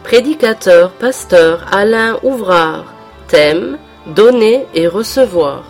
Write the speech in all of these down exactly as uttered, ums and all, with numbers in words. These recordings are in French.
Prédicateur, pasteur Alain Ouvrard. Thème: donner et recevoir.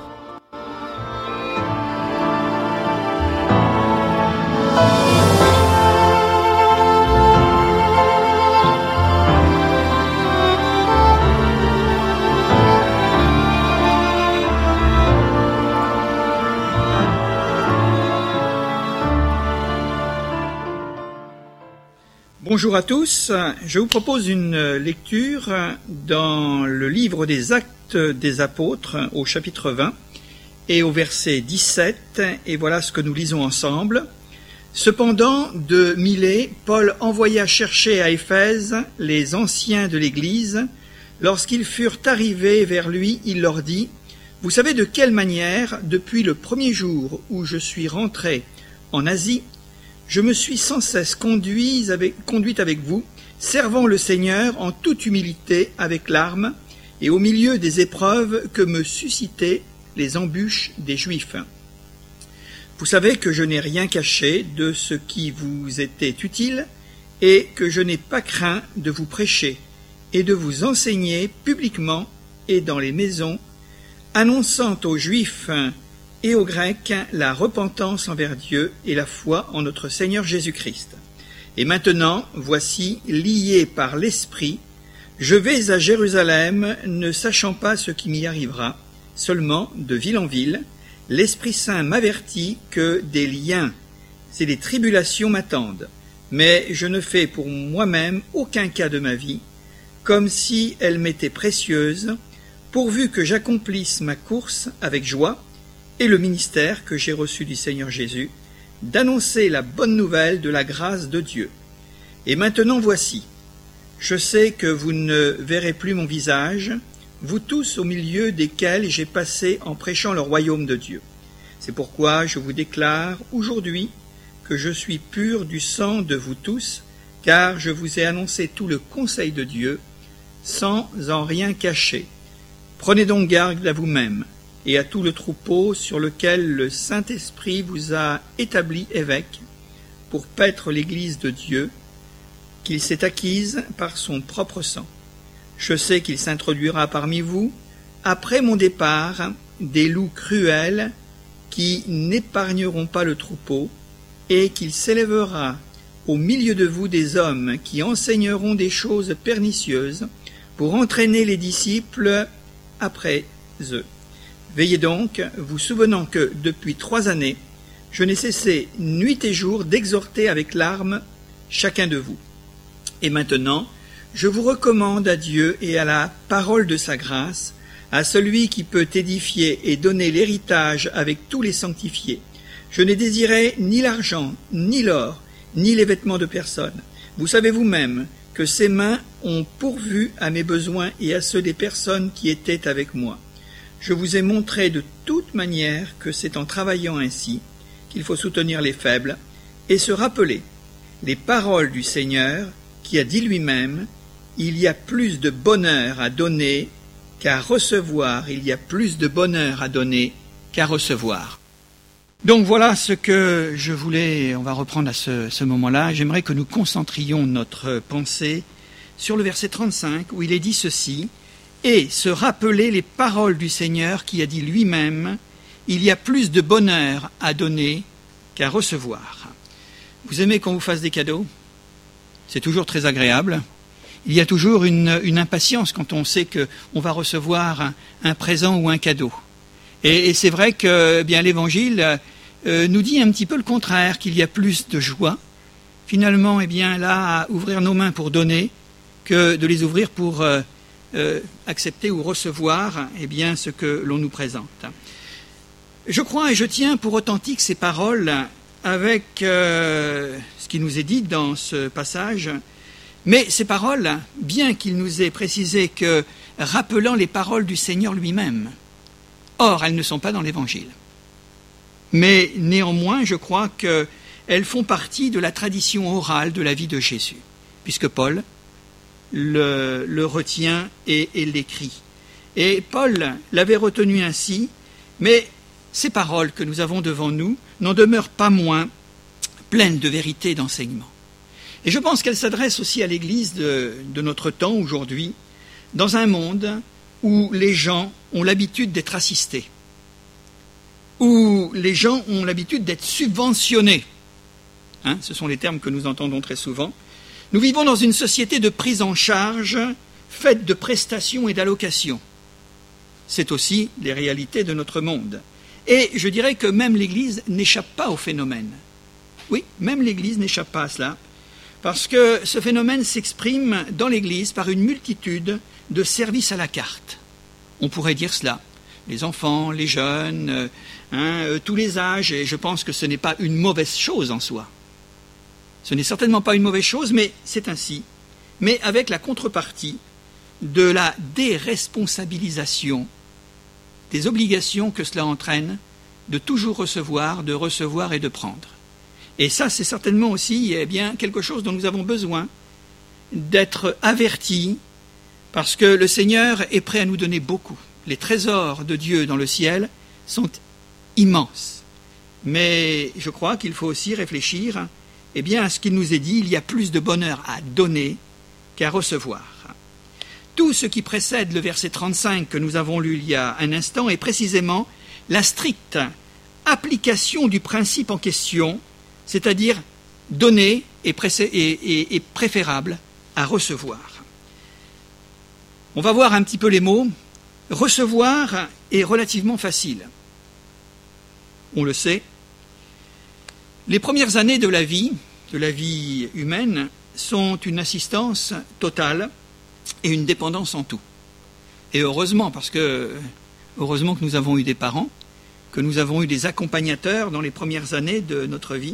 Bonjour à tous, je vous propose une lecture dans le livre des Actes des Apôtres au chapitre vingt et au verset dix-sept, et voilà ce que nous lisons ensemble. Cependant, de Milet, Paul envoya chercher à Éphèse les anciens de l'Église. Lorsqu'ils furent arrivés vers lui, il leur dit: « Vous savez de quelle manière, depuis le premier jour où je suis rentré en Asie, je me suis sans cesse conduit avec, conduite avec vous, servant le Seigneur en toute humilité avec larmes, et au milieu des épreuves que me suscitaient les embûches des Juifs. Vous savez que je n'ai rien caché de ce qui vous était utile, et que je n'ai pas craint de vous prêcher et de vous enseigner publiquement et dans les maisons, annonçant aux Juifs et aux Grecs la repentance envers Dieu et la foi en notre Seigneur Jésus-Christ. Et maintenant, voici, lié par l'Esprit, je vais à Jérusalem, ne sachant pas ce qui m'y arrivera, seulement de ville en ville. L'Esprit Saint m'avertit que des liens et des tribulations m'attendent, mais je ne fais pour moi-même aucun cas de ma vie, comme si elle m'était précieuse, pourvu que j'accomplisse ma course avec joie, et le ministère que j'ai reçu du Seigneur Jésus, d'annoncer la bonne nouvelle de la grâce de Dieu. Et maintenant voici, je sais que vous ne verrez plus mon visage, vous tous au milieu desquels j'ai passé en prêchant le royaume de Dieu. C'est pourquoi je vous déclare aujourd'hui que je suis pur du sang de vous tous, car je vous ai annoncé tout le conseil de Dieu, sans en rien cacher. Prenez donc garde à vous-même, et à tout le troupeau sur lequel le Saint-Esprit vous a établi évêque, pour paître l'Église de Dieu, qu'il s'est acquise par son propre sang. Je sais qu'il s'introduira parmi vous, après mon départ, des loups cruels qui n'épargneront pas le troupeau, et qu'il s'élèvera au milieu de vous des hommes qui enseigneront des choses pernicieuses, pour entraîner les disciples après eux. Veillez donc, vous souvenant que, depuis trois années, je n'ai cessé nuit et jour d'exhorter avec larmes chacun de vous. Et maintenant, je vous recommande à Dieu et à la parole de sa grâce, à celui qui peut édifier et donner l'héritage avec tous les sanctifiés. Je n'ai désiré ni l'argent, ni l'or, ni les vêtements de personne. Vous savez vous-même que ces mains ont pourvu à mes besoins et à ceux des personnes qui étaient avec moi. Je vous ai montré de toute manière que c'est en travaillant ainsi qu'il faut soutenir les faibles et se rappeler les paroles du Seigneur qui a dit lui-même: « Il y a plus de bonheur à donner qu'à recevoir, il y a plus de bonheur à donner qu'à recevoir. » Donc voilà ce que je voulais, on va reprendre à ce, ce moment-là. J'aimerais que nous concentrions notre pensée sur le verset trente-cinq où il est dit ceci: et se rappeler les paroles du Seigneur qui a dit lui-même: « Il y a plus de bonheur à donner qu'à recevoir. » Vous aimez qu'on vous fasse des cadeaux? C'est toujours très agréable. Il y a toujours une, une impatience quand on sait qu'on va recevoir un, un présent ou un cadeau. Et, et c'est vrai que eh bien l'Évangile euh, nous dit un petit peu le contraire, qu'il y a plus de joie, finalement, eh bien là, à ouvrir nos mains pour donner, que de les ouvrir pour euh, Euh, accepter ou recevoir eh bien, ce que l'on nous présente. Je crois et je tiens pour authentiques ces paroles avec euh, ce qui nous est dit dans ce passage, mais ces paroles, bien qu'il nous ait précisé que rappelant les paroles du Seigneur lui-même, or elles ne sont pas dans l'Évangile. Mais néanmoins, je crois qu'elles font partie de la tradition orale de la vie de Jésus, puisque Paul Le, le retient et, et l'écrit. Et Paul l'avait retenu ainsi, mais ces paroles que nous avons devant nous n'en demeurent pas moins pleines de vérité et d'enseignement. Et je pense qu'elle s'adresse aussi à l'Église de, de notre temps aujourd'hui, dans un monde où les gens ont l'habitude d'être assistés, où les gens ont l'habitude d'être subventionnés. Hein, ce sont les termes que nous entendons très souvent. Nous vivons dans une société de prise en charge faite de prestations et d'allocations. C'est aussi les réalités de notre monde. Et je dirais que même l'Église n'échappe pas au phénomène. Oui, même l'Église n'échappe pas à cela, parce que ce phénomène s'exprime dans l'Église par une multitude de services à la carte. On pourrait dire cela. Les enfants, les jeunes, euh, hein, euh, tous les âges, et je pense que ce n'est pas une mauvaise chose en soi. Ce n'est certainement pas une mauvaise chose, mais c'est ainsi. Mais avec la contrepartie de la déresponsabilisation des obligations que cela entraîne de toujours recevoir, de recevoir et de prendre. Et ça, c'est certainement aussi eh bien, quelque chose dont nous avons besoin d'être avertis, parce que le Seigneur est prêt à nous donner beaucoup. Les trésors de Dieu dans le ciel sont immenses. Mais je crois qu'il faut aussi réfléchir eh bien, à ce qu'il nous est dit, il y a plus de bonheur à donner qu'à recevoir. Tout ce qui précède le verset trente-cinq que nous avons lu il y a un instant est précisément la stricte application du principe en question, c'est-à-dire donner est, pressé, est, est, est préférable à recevoir. On va voir un petit peu les mots. Recevoir est relativement facile. On le sait. Les premières années de la vie, de la vie humaine, sont une assistance totale et une dépendance en tout. Et heureusement, parce que heureusement que nous avons eu des parents, que nous avons eu des accompagnateurs dans les premières années de notre vie.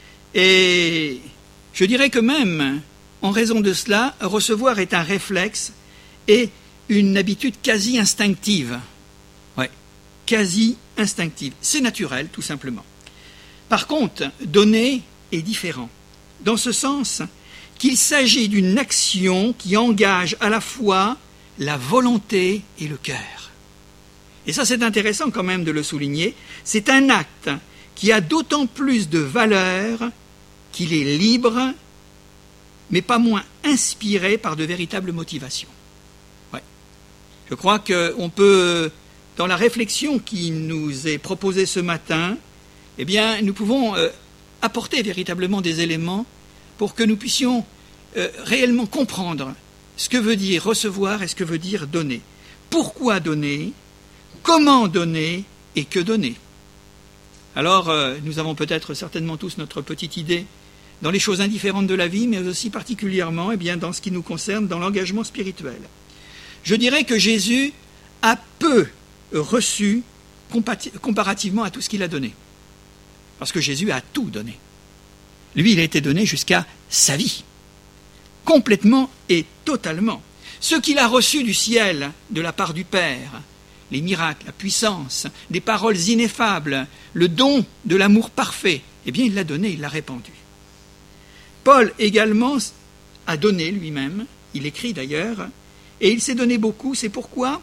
Et je dirais que même, en raison de cela, recevoir est un réflexe et une habitude quasi instinctive. Ouais, quasi instinctive. C'est naturel, tout simplement. Par contre, donner est différent, dans ce sens qu'il s'agit d'une action qui engage à la fois la volonté et le cœur. Et ça, c'est intéressant quand même de le souligner. C'est un acte qui a d'autant plus de valeur qu'il est libre, mais pas moins inspiré par de véritables motivations. Ouais. Je crois qu'on peut, dans la réflexion qui nous est proposée ce matin, eh bien, nous pouvons euh, apporter véritablement des éléments pour que nous puissions euh, réellement comprendre ce que veut dire recevoir et ce que veut dire donner. Pourquoi donner ? Comment donner et que donner ? Alors, euh, nous avons peut-être certainement tous notre petite idée dans les choses indifférentes de la vie, mais aussi particulièrement eh bien, dans ce qui nous concerne, dans l'engagement spirituel. Je dirais que Jésus a peu reçu comparativement à tout ce qu'il a donné. Parce que Jésus a tout donné. Lui, il a été donné jusqu'à sa vie, complètement et totalement. Ce qu'il a reçu du ciel, de la part du Père, les miracles, la puissance, des paroles ineffables, le don de l'amour parfait, eh bien, il l'a donné, il l'a répandu. Paul également a donné lui-même, il écrit d'ailleurs, et il s'est donné beaucoup. C'est pourquoi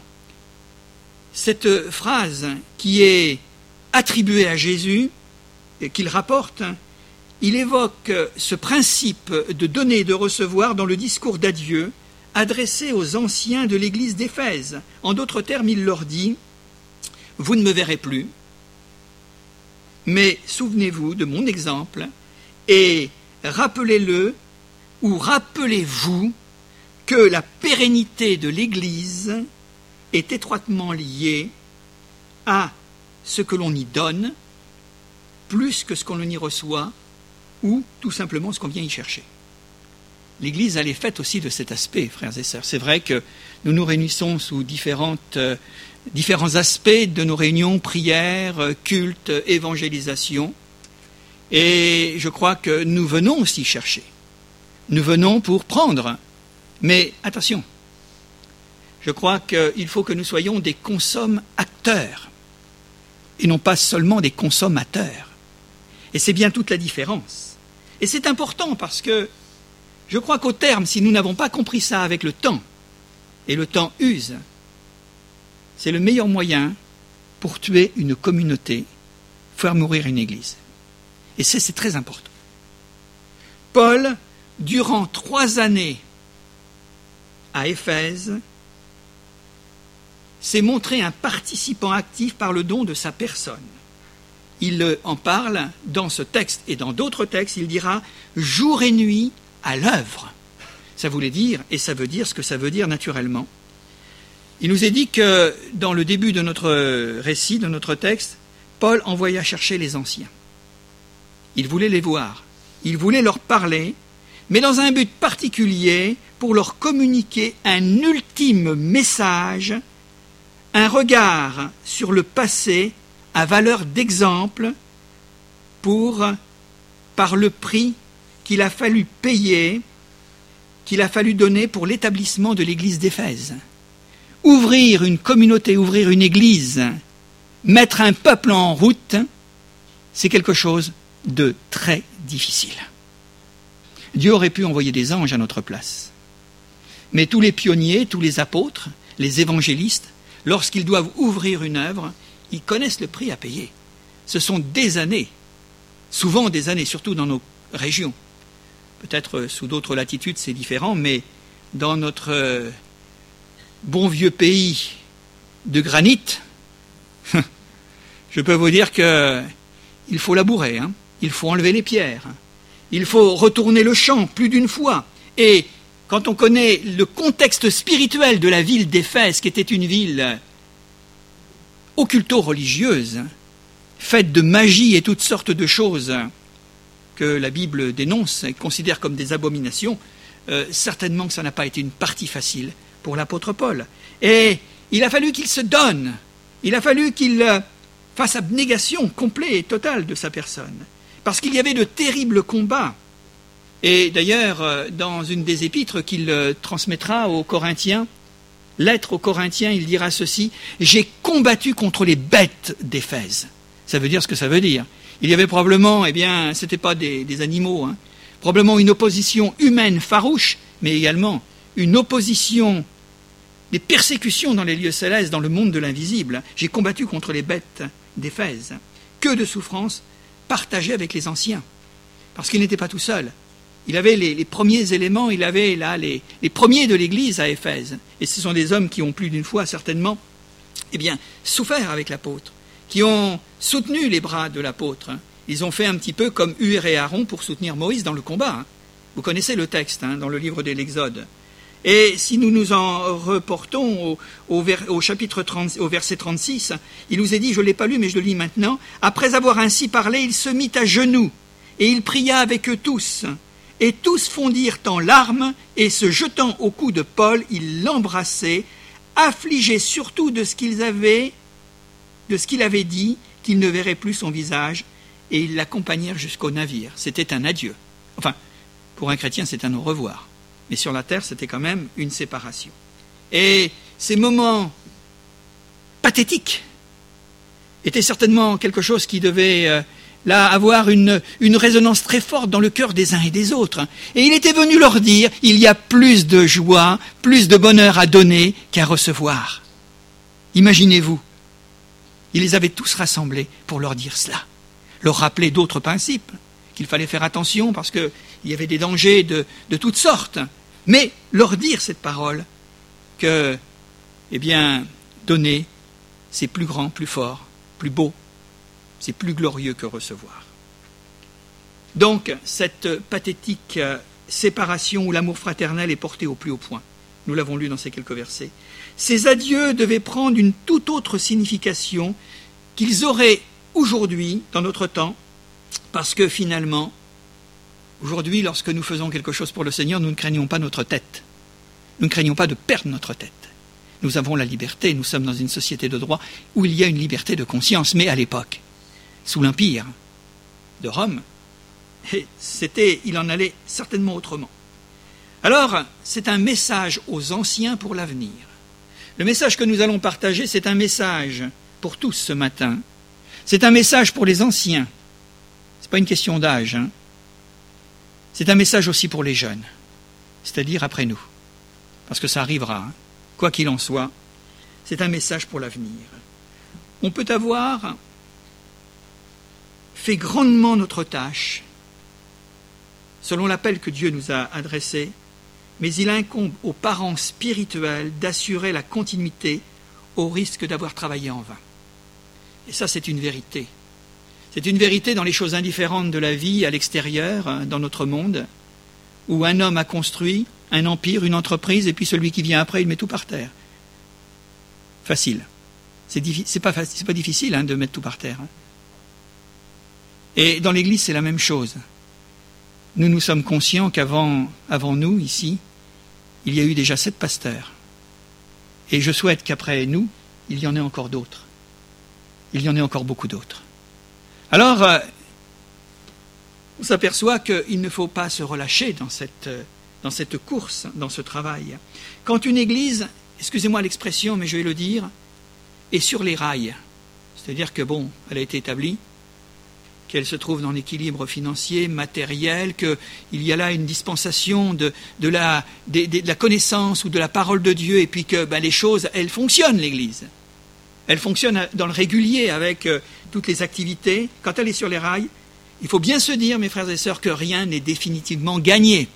cette phrase qui est attribuée à Jésus, et qu'il rapporte, il évoque ce principe de donner et de recevoir dans le discours d'adieu adressé aux anciens de l'église d'Éphèse. En d'autres termes, il leur dit « Vous ne me verrez plus, mais souvenez-vous de mon exemple et rappelez-le ou rappelez-vous que la pérennité de l'Église est étroitement liée à ce que l'on y donne plus que ce qu'on y reçoit ou tout simplement ce qu'on vient y chercher. » L'Église, elle est faite aussi de cet aspect, frères et sœurs. C'est vrai que nous nous réunissons sous différentes, euh, différents aspects de nos réunions, prières, cultes, évangélisation. Et je crois que nous venons aussi chercher. Nous venons pour prendre. Mais attention, je crois qu'il faut que nous soyons des consommateurs et non pas seulement des consommateurs. Et c'est bien toute la différence. Et c'est important parce que je crois qu'au terme, si nous n'avons pas compris ça avec le temps, et le temps use, c'est le meilleur moyen pour tuer une communauté, faire mourir une église. Et c'est, c'est très important. Paul durant trois années à Éphèse, s'est montré un participant actif par le don de sa personne. Il en parle dans ce texte et dans d'autres textes, il dira « jour et nuit à l'œuvre ». Ça voulait dire, et ça veut dire ce que ça veut dire naturellement. Il nous est dit que dans le début de notre récit, de notre texte, Paul envoya chercher les anciens. Il voulait les voir, il voulait leur parler, mais dans un but particulier pour leur communiquer un ultime message, un regard sur le passé à valeur d'exemple pour, par le prix qu'il a fallu payer, qu'il a fallu donner pour l'établissement de l'église d'Éphèse. Ouvrir une communauté, ouvrir une église, mettre un peuple en route, c'est quelque chose de très difficile. Dieu aurait pu envoyer des anges à notre place. Mais tous les pionniers, tous les apôtres, les évangélistes, lorsqu'ils doivent ouvrir une œuvre, ils connaissent le prix à payer. Ce sont des années, souvent des années, surtout dans nos régions. Peut-être sous d'autres latitudes c'est différent, mais dans notre bon vieux pays de granit, je peux vous dire qu'il faut labourer, hein. Il faut enlever les pierres, il faut retourner le champ plus d'une fois. Et quand on connaît le contexte spirituel de la ville d'Éphèse, qui était une ville occulto-religieuse, faite de magie et toutes sortes de choses que la Bible dénonce et considère comme des abominations, euh, certainement que ça n'a pas été une partie facile pour l'apôtre Paul. Et il a fallu qu'il se donne, il a fallu qu'il euh, fasse abnégation complète et totale de sa personne, parce qu'il y avait de terribles combats. Et d'ailleurs, euh, dans une des épîtres qu'il euh, transmettra aux Corinthiens, lettre aux Corinthiens, il dira ceci: « J'ai combattu contre les bêtes d'Éphèse ». Ça veut dire ce que ça veut dire. Il y avait probablement, eh bien, ce n'était pas des, des animaux, hein, probablement une opposition humaine farouche, mais également une opposition, des persécutions dans les lieux célestes, dans le monde de l'invisible. J'ai combattu contre les bêtes d'Éphèse. Que de souffrances partagées avec les anciens, parce qu'il n'était pas tout seul. Il avait les, les premiers éléments, il avait là les, les premiers de l'Église à Éphèse. Et ce sont des hommes qui ont plus d'une fois, certainement, eh bien, souffert avec l'apôtre, qui ont soutenu les bras de l'apôtre. Ils ont fait un petit peu comme Hur et Aaron pour soutenir Moïse dans le combat. Vous connaissez le texte hein, dans le livre de l'Exode. Et si nous nous en reportons au, au, ver, au chapitre trente, au verset trente-six, il nous est dit, je ne l'ai pas lu mais je le lis maintenant, « Après avoir ainsi parlé, il se mit à genoux, et il pria avec eux tous. Et tous fondirent en larmes, et se jetant au cou de Paul, ils l'embrassaient, affligés surtout de ce qu'ils avaient, de ce qu'il avait dit, qu'ils ne verraient plus son visage, et ils l'accompagnèrent jusqu'au navire. » C'était un adieu. Enfin, pour un chrétien, c'est un au revoir. Mais sur la terre, c'était quand même une séparation. Et ces moments pathétiques étaient certainement quelque chose qui devait euh, là avoir une, une résonance très forte dans le cœur des uns et des autres. Et il était venu leur dire, il y a plus de joie, plus de bonheur à donner qu'à recevoir. Imaginez-vous, il les avait tous rassemblés pour leur dire cela, leur rappeler d'autres principes, qu'il fallait faire attention parce qu'il y avait des dangers de, de toutes sortes, mais leur dire cette parole que, eh bien, donner, c'est plus grand, plus fort, plus beau, c'est plus glorieux que recevoir. Donc, cette pathétique séparation où l'amour fraternel est porté au plus haut point, nous l'avons lu dans ces quelques versets, ces adieux devaient prendre une toute autre signification qu'ils auraient aujourd'hui, dans notre temps, parce que finalement, aujourd'hui, lorsque nous faisons quelque chose pour le Seigneur, nous ne craignons pas notre tête. Nous ne craignons pas de perdre notre tête. Nous avons la liberté, nous sommes dans une société de droit où il y a une liberté de conscience, mais à l'époque, sous l'Empire de Rome, et c'était, il en allait certainement autrement. Alors, c'est un message aux anciens pour l'avenir. Le message que nous allons partager, c'est un message pour tous ce matin. C'est un message pour les anciens. Ce n'est pas une question d'âge. Hein. C'est un message aussi pour les jeunes, c'est-à-dire après nous. Parce que ça arrivera, hein. Quoi qu'il en soit, c'est un message pour l'avenir. On peut avoir fait grandement notre tâche selon l'appel que Dieu nous a adressé, mais il incombe aux parents spirituels d'assurer la continuité au risque d'avoir travaillé en vain. Et ça, c'est une vérité. C'est une vérité dans les choses indifférentes de la vie à l'extérieur, dans notre monde, où un homme a construit un empire, une entreprise, et puis celui qui vient après, il met tout par terre. Facile. C'est, diffi- c'est pas, faci- c'est pas difficile hein, de mettre tout par terre. Hein. Et dans l'Église, c'est la même chose. Nous nous sommes conscients qu'avant avant nous, ici, il y a eu déjà sept pasteurs. Et je souhaite qu'après nous, il y en ait encore d'autres. Il y en ait encore beaucoup d'autres. Alors, euh, on s'aperçoit qu'il ne faut pas se relâcher dans cette, dans cette course, dans ce travail. Quand une église, excusez-moi l'expression, mais je vais le dire, est sur les rails, c'est-à-dire que, bon, elle a été établie, qu'elle se trouve dans l'équilibre financier, matériel, qu'il y a là une dispensation de, de, la, de, de la connaissance ou de la parole de Dieu, et puis que ben, les choses, elles fonctionnent, l'Église. Elle fonctionne dans le régulier avec euh, toutes les activités. Quand elle est sur les rails, il faut bien se dire, mes frères et sœurs, que rien n'est définitivement gagné.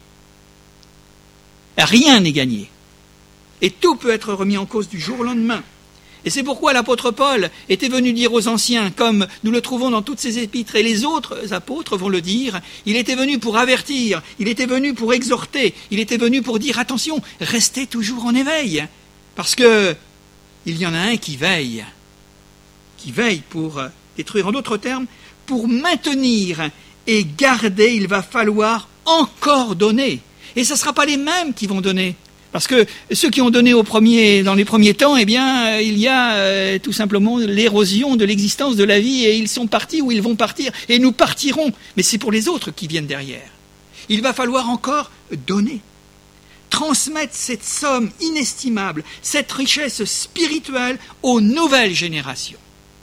Rien n'est gagné. Et tout peut être remis en cause du jour au lendemain. Et c'est pourquoi l'apôtre Paul était venu dire aux anciens, comme nous le trouvons dans toutes ses épîtres, et les autres apôtres vont le dire, il était venu pour avertir, il était venu pour exhorter, il était venu pour dire, attention, restez toujours en éveil, parce que il y en a un qui veille, qui veille pour détruire, en d'autres termes, pour maintenir et garder, il va falloir encore donner. Et ce ne sera pas les mêmes qui vont donner. Parce que ceux qui ont donné au premier, dans les premiers temps, eh bien, il y a euh, tout simplement l'érosion de l'existence de la vie et ils sont partis ou ils vont partir et nous partirons. Mais c'est pour les autres qui viennent derrière. Il va falloir encore donner, transmettre cette somme inestimable, cette richesse spirituelle aux nouvelles générations.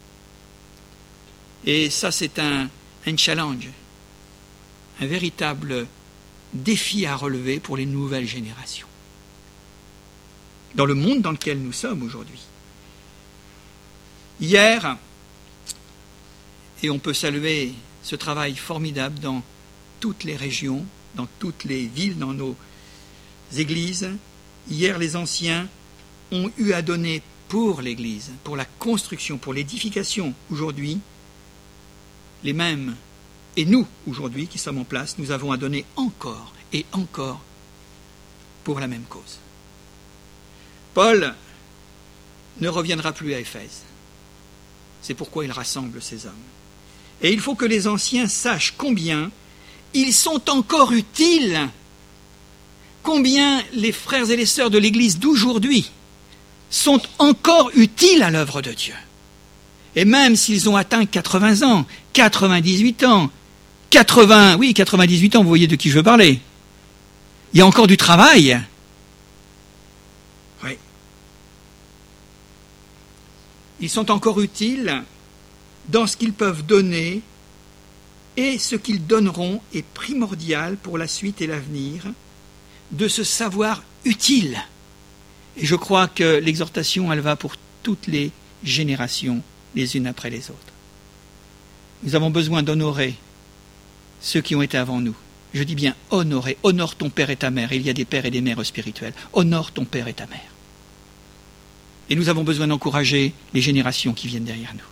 Et ça, c'est un, un challenge, un véritable défi à relever pour les nouvelles générations. Dans le monde dans lequel nous sommes aujourd'hui. Hier, et on peut saluer ce travail formidable dans toutes les régions, dans toutes les villes, dans nos églises, hier les anciens ont eu à donner pour l'église, pour la construction, pour l'édification. Aujourd'hui, les mêmes, et nous aujourd'hui qui sommes en place, nous avons à donner encore et encore pour la même cause. Paul ne reviendra plus à Éphèse. C'est pourquoi il rassemble ces hommes. Et il faut que les anciens sachent combien ils sont encore utiles, combien les frères et les sœurs de l'Église d'aujourd'hui sont encore utiles à l'œuvre de Dieu. Et même s'ils ont atteint quatre-vingts ans, quatre-vingt-dix-huit ans, quatre-vingts, oui, quatre-vingt-dix-huit ans, vous voyez de qui je veux parler. Il y a encore du travail. Oui. Ils sont encore utiles dans ce qu'ils peuvent donner et ce qu'ils donneront est primordial pour la suite et l'avenir de se savoir utile. Et je crois que l'exhortation, elle va pour toutes les générations, les unes après les autres. Nous avons besoin d'honorer ceux qui ont été avant nous. Je dis bien honorer. Honore ton père et ta mère. Il y a des pères et des mères spirituels. Honore ton père et ta mère. Et nous avons besoin d'encourager les générations qui viennent derrière nous.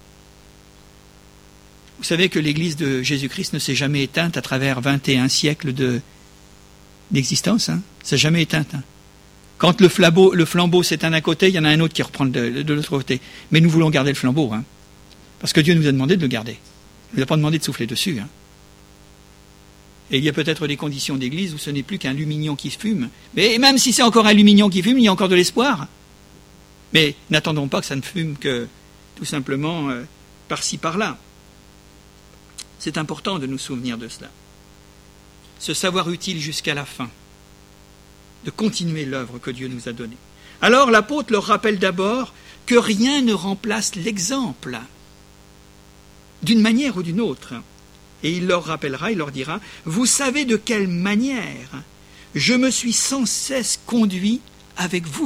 Vous savez que l'Église de Jésus-Christ ne s'est jamais éteinte à travers vingt et un siècles de, d'existence. Hein. Ça n'a jamais éteinte. Hein. Quand le flambeau, le flambeau s'éteint d'un côté, il y en a un autre qui reprend de, de l'autre côté. Mais nous voulons garder le flambeau. Hein. Parce que Dieu nous a demandé de le garder. Il ne nous a pas demandé de souffler dessus. Hein. Et il y a peut-être des conditions d'église où ce n'est plus qu'un lumignon qui fume. Mais même si c'est encore un lumignon qui fume, il y a encore de l'espoir. Mais n'attendons pas que ça ne fume que tout simplement euh, par-ci, par-là. C'est important de nous souvenir de cela. Se savoir utile jusqu'à la fin. De continuer l'œuvre que Dieu nous a donnée. Alors l'apôtre leur rappelle d'abord que rien ne remplace l'exemple, d'une manière ou d'une autre. Et il leur rappellera, il leur dira, « Vous savez de quelle manière je me suis sans cesse conduit avec vous. »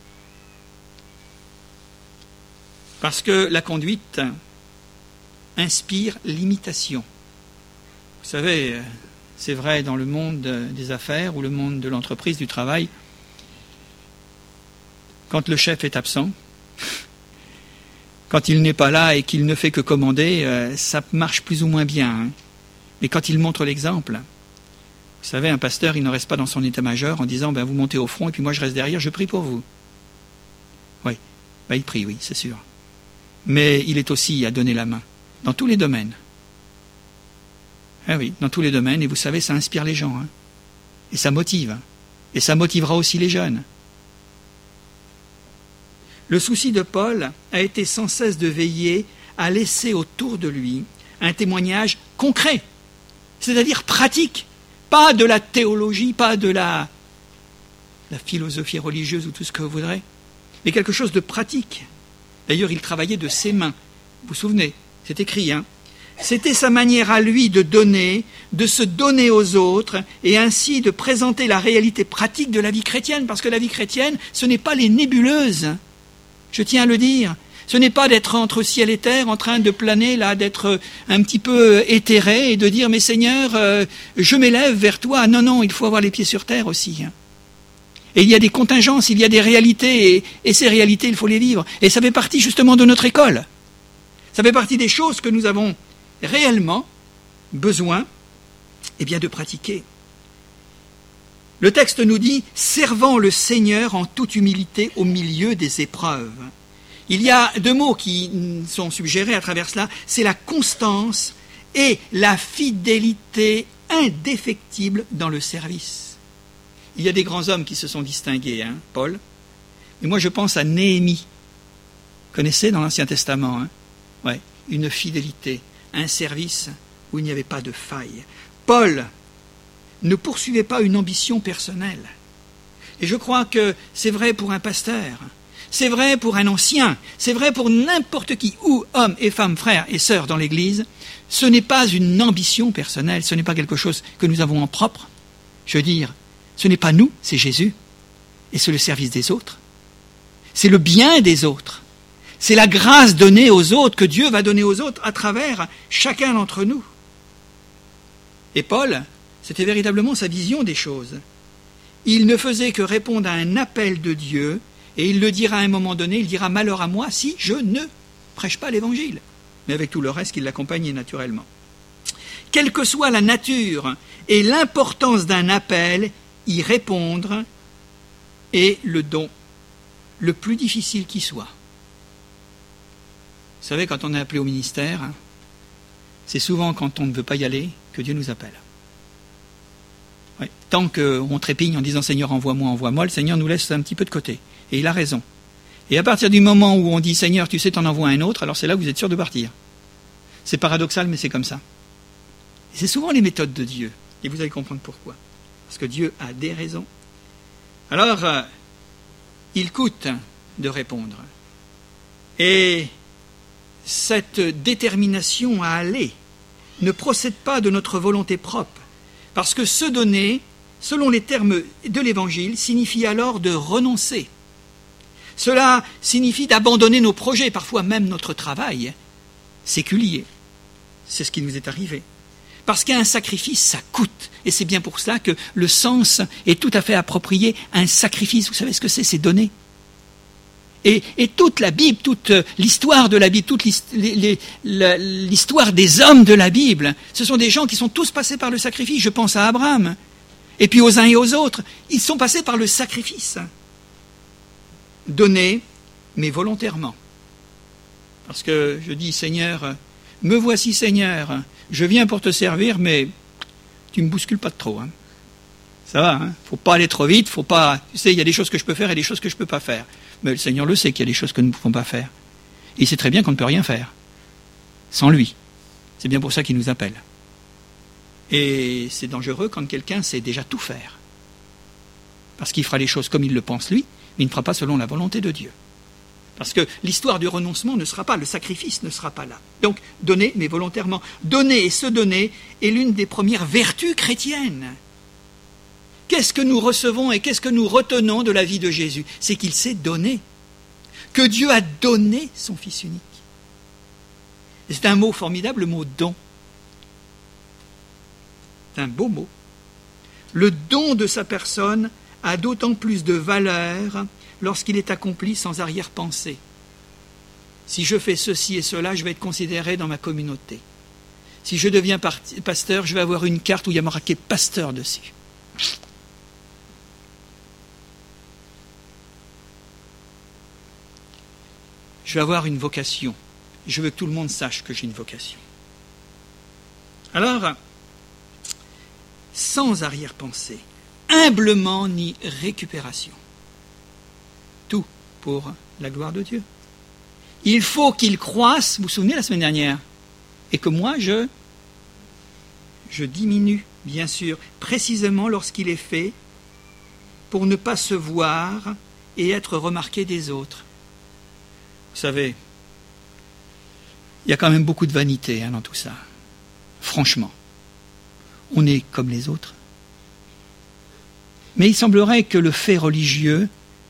Parce que la conduite inspire l'imitation. Vous savez, c'est vrai dans le monde des affaires ou le monde de l'entreprise, du travail. Quand le chef est absent, quand il n'est pas là et qu'il ne fait que commander, euh, ça marche plus ou moins bien. Hein. Mais quand il montre l'exemple, vous savez, un pasteur, il ne reste pas dans son état-major en disant ben, « vous montez au front et puis moi je reste derrière, je prie pour vous ». Oui, ben, il prie, oui, c'est sûr. Mais il est aussi à donner la main, dans tous les domaines. Ah oui, dans tous les domaines, et vous savez, ça inspire les gens. Hein. Et ça motive. Et ça motivera aussi les jeunes. Le souci de Paul a été sans cesse de veiller à laisser autour de lui un témoignage concret, c'est-à-dire pratique, pas de la théologie, pas de la, la philosophie religieuse ou tout ce que vous voudrez, mais quelque chose de pratique. D'ailleurs, il travaillait de ses mains. Vous vous souvenez, c'est écrit, hein. C'était sa manière à lui de donner, de se donner aux autres, et ainsi de présenter la réalité pratique de la vie chrétienne, parce que la vie chrétienne, ce n'est pas les nébuleuses. Je tiens à le dire. Ce n'est pas d'être entre ciel et terre, en train de planer, là, d'être un petit peu éthéré et de dire « Mais Seigneur, euh, je m'élève vers toi ». Non, non, il faut avoir les pieds sur terre aussi. Et il y a des contingences, il y a des réalités, et, et ces réalités, il faut les vivre. Et ça fait partie justement de notre école. Ça fait partie des choses que nous avons réellement besoin eh bien, de pratiquer. Le texte nous dit « servant le Seigneur en toute humilité au milieu des épreuves ». Il y a deux mots qui sont suggérés à travers cela, c'est la constance et la fidélité indéfectible dans le service. Il y a des grands hommes qui se sont distingués, hein, Paul, mais moi je pense à Néhémie. Vous connaissez dans l'Ancien Testament, hein, ouais, une fidélité, un service où il n'y avait pas de faille. Paul ne poursuivait pas une ambition personnelle. Et je crois que c'est vrai pour un pasteur, c'est vrai pour un ancien, c'est vrai pour n'importe qui, ou hommes et femmes, frères et sœurs dans l'Église, ce n'est pas une ambition personnelle, ce n'est pas quelque chose que nous avons en propre. Je veux dire, ce n'est pas nous, c'est Jésus, et c'est le service des autres. C'est le bien des autres. C'est la grâce donnée aux autres, que Dieu va donner aux autres à travers chacun d'entre nous. Et Paul, c'était véritablement sa vision des choses. Il ne faisait que répondre à un appel de Dieu, et il le dira à un moment donné, il dira « malheur à moi si je ne prêche pas l'évangile », mais avec tout le reste qui l'accompagnait naturellement. Quelle que soit la nature et l'importance d'un appel, y répondre est le don le plus difficile qui soit. Vous savez, quand on est appelé au ministère, c'est souvent quand on ne veut pas y aller que Dieu nous appelle. Ouais. Tant qu'on trépigne en disant « Seigneur, envoie-moi, envoie-moi », le Seigneur nous laisse un petit peu de côté. Et il a raison. Et à partir du moment où on dit « Seigneur, tu sais, t'en envoies un autre », alors c'est là que vous êtes sûr de partir. C'est paradoxal, mais c'est comme ça. Et c'est souvent les méthodes de Dieu. Et vous allez comprendre pourquoi. Parce que Dieu a des raisons. Alors, euh, il coûte de répondre. Et cette détermination à aller ne procède pas de notre volonté propre. Parce que se donner, selon les termes de l'Évangile, signifie alors de renoncer. Cela signifie d'abandonner nos projets, parfois même notre travail séculier. C'est ce qui nous est arrivé. Parce qu'un sacrifice, ça coûte. Et c'est bien pour cela que le sens est tout à fait approprié à un sacrifice. Vous savez ce que c'est? C'est donner. Et, et toute la Bible, toute l'histoire de la Bible, toute l'histoire des hommes de la Bible, ce sont des gens qui sont tous passés par le sacrifice. Je pense à Abraham. Et puis aux uns et aux autres. Ils sont passés par le sacrifice. Donner, mais volontairement. Parce que je dis, Seigneur, me voici Seigneur, je viens pour te servir, mais tu ne me bouscules pas de trop. Hein. Ça va, hein, faut pas aller trop vite, faut pas. Tu sais, il y a des choses que je peux faire et des choses que je ne peux pas faire. Mais le Seigneur le sait qu'il y a des choses que nous ne pouvons pas faire. Et il sait très bien qu'on ne peut rien faire. Sans lui. C'est bien pour ça qu'il nous appelle. Et c'est dangereux quand quelqu'un sait déjà tout faire. Parce qu'il fera les choses comme il le pense lui, mais il ne fera pas selon la volonté de Dieu. Parce que l'histoire du renoncement ne sera pas, le sacrifice ne sera pas là. Donc, donner, mais volontairement. Donner et se donner est l'une des premières vertus chrétiennes. Qu'est-ce que nous recevons et qu'est-ce que nous retenons de la vie de Jésus? C'est qu'il s'est donné. Que Dieu a donné son Fils unique. Et c'est un mot formidable, le mot don. C'est un beau mot. Le don de sa personne a d'autant plus de valeur lorsqu'il est accompli sans arrière-pensée. Si je fais ceci et cela, je vais être considéré dans ma communauté. Si je deviens pasteur, je vais avoir une carte où il y a marqué pasteur dessus. Je vais avoir une vocation. Je veux que tout le monde sache que j'ai une vocation. Alors, sans arrière-pensée, humblement ni récupération. Tout pour la gloire de Dieu. Il faut qu'il croisse, vous vous souvenez la semaine dernière, et que moi je, je diminue, bien sûr, précisément lorsqu'il est fait pour ne pas se voir et être remarqué des autres. Vous savez, il y a quand même beaucoup de vanité hein, dans tout ça. Franchement, on est comme les autres. Mais il semblerait que le fait religieux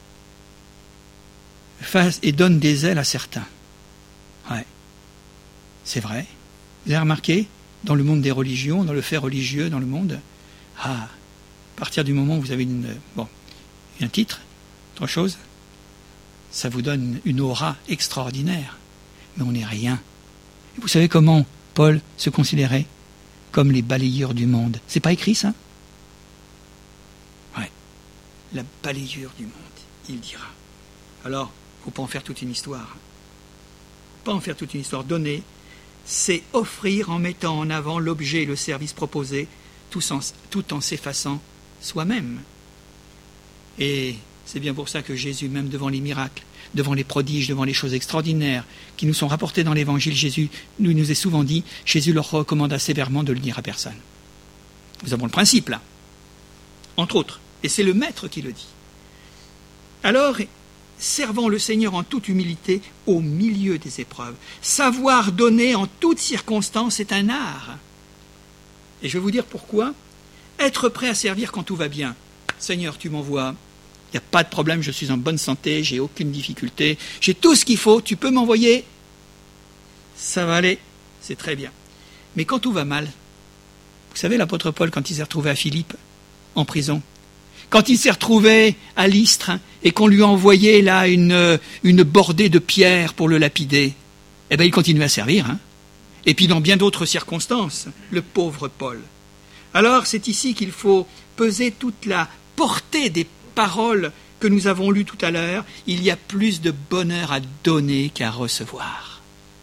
fasse et donne des ailes à certains. Ouais, c'est vrai. Vous avez remarqué, dans le monde des religions, dans le fait religieux, dans le monde, ah, à partir du moment où vous avez une, bon, un titre, autre chose, ça vous donne une aura extraordinaire. Mais on n'est rien. Et vous savez comment Paul se considérait comme les balayeurs du monde. C'est pas écrit ça? Ouais. La balayeur du monde, il dira. Alors, il ne faut pas en faire toute une histoire. Pas en faire toute une histoire. Donner, c'est offrir en mettant en avant l'objet et le service proposé, tout en, tout en s'effaçant soi-même. Et c'est bien pour ça que Jésus, même devant les miracles, devant les prodiges, devant les choses extraordinaires qui nous sont rapportées dans l'Évangile, Jésus nous, nous est souvent dit, Jésus leur recommanda sévèrement de le dire à personne. Nous avons le principe là, entre autres, et c'est le Maître qui le dit. Alors, servant le Seigneur en toute humilité au milieu des épreuves. Savoir donner en toutes circonstances est un art. Et je vais vous dire pourquoi. Être prêt à servir quand tout va bien. Seigneur, tu m'envoies. Il n'y a pas de problème, je suis en bonne santé, j'ai aucune difficulté, j'ai tout ce qu'il faut, tu peux m'envoyer. Ça va aller, c'est très bien. Mais quand tout va mal, vous savez l'apôtre Paul, quand il s'est retrouvé à Philippe, en prison, quand il s'est retrouvé à Lystre et qu'on lui a envoyé là une, une bordée de pierres pour le lapider, eh bien il continuait à servir. Hein. Et puis dans bien d'autres circonstances, le pauvre Paul. Alors c'est ici qu'il faut peser toute la portée des paroles que nous avons lues tout à l'heure. Il y a plus de bonheur à donner qu'à recevoir.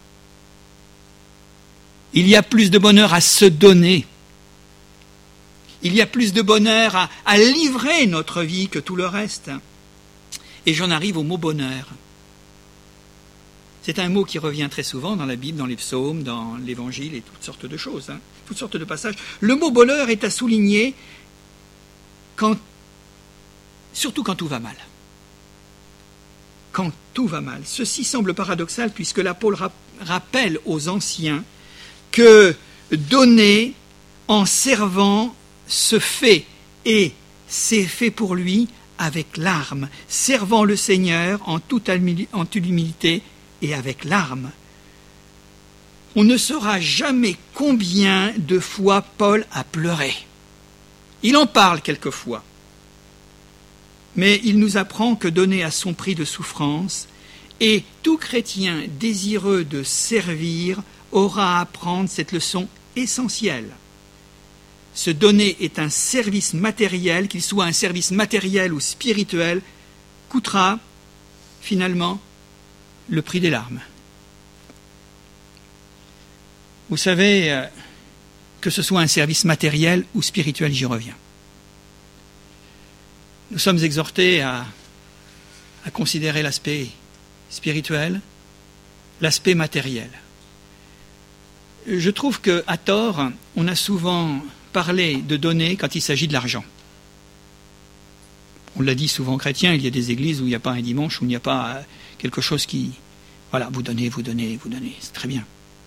Il y a plus de bonheur à se donner. Il y a plus de bonheur à, à livrer notre vie que tout le reste. Et j'en arrive au mot bonheur. C'est un mot qui revient très souvent dans la Bible, dans les psaumes, dans l'Évangile et toutes sortes de choses, hein, toutes sortes de passages. Le mot bonheur est à souligner quand, surtout quand tout va mal. Quand tout va mal. Ceci semble paradoxal puisque l'apôtre rappelle aux anciens que donner en servant se fait, et c'est fait pour lui avec larmes, servant le Seigneur en toute humilité et avec larmes. On ne saura jamais combien de fois Paul a pleuré. Il en parle quelquefois. Mais il nous apprend que donner à son prix de souffrance, et tout chrétien désireux de servir aura à apprendre cette leçon essentielle. Se donner est un service matériel, qu'il soit un service matériel ou spirituel, coûtera finalement le prix des larmes. Vous savez, que ce soit un service matériel ou spirituel, j'y reviens. Nous sommes exhortés à, à considérer l'aspect spirituel, l'aspect matériel. Je trouve qu'à tort, on a souvent parlé de donner quand il s'agit de l'argent. On l'a dit souvent aux chrétiens, il y a des églises où il n'y a pas un dimanche, où il n'y a pas quelque chose qui... Voilà, vous donnez, vous donnez, vous donnez, c'est très bien.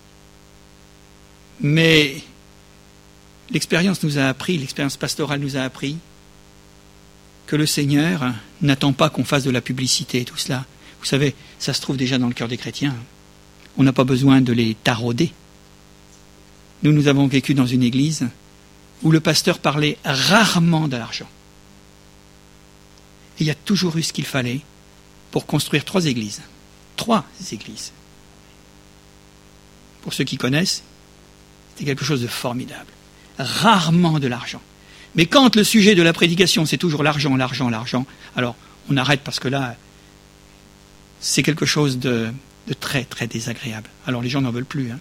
Mais l'expérience nous a appris, l'expérience pastorale nous a appris que le Seigneur n'attend pas qu'on fasse de la publicité et tout cela. Vous savez, ça se trouve déjà dans le cœur des chrétiens. On n'a pas besoin de les tarauder. Nous, nous avons vécu dans une église où le pasteur parlait rarement de l'argent. Et il y a toujours eu ce qu'il fallait pour construire trois églises. Trois églises. Pour ceux qui connaissent, c'était quelque chose de formidable. Rarement de l'argent. Mais quand le sujet de la prédication, c'est toujours l'argent, l'argent, l'argent, alors on arrête parce que là, c'est quelque chose de, de très, très désagréable. Alors les gens n'en veulent plus. Hein.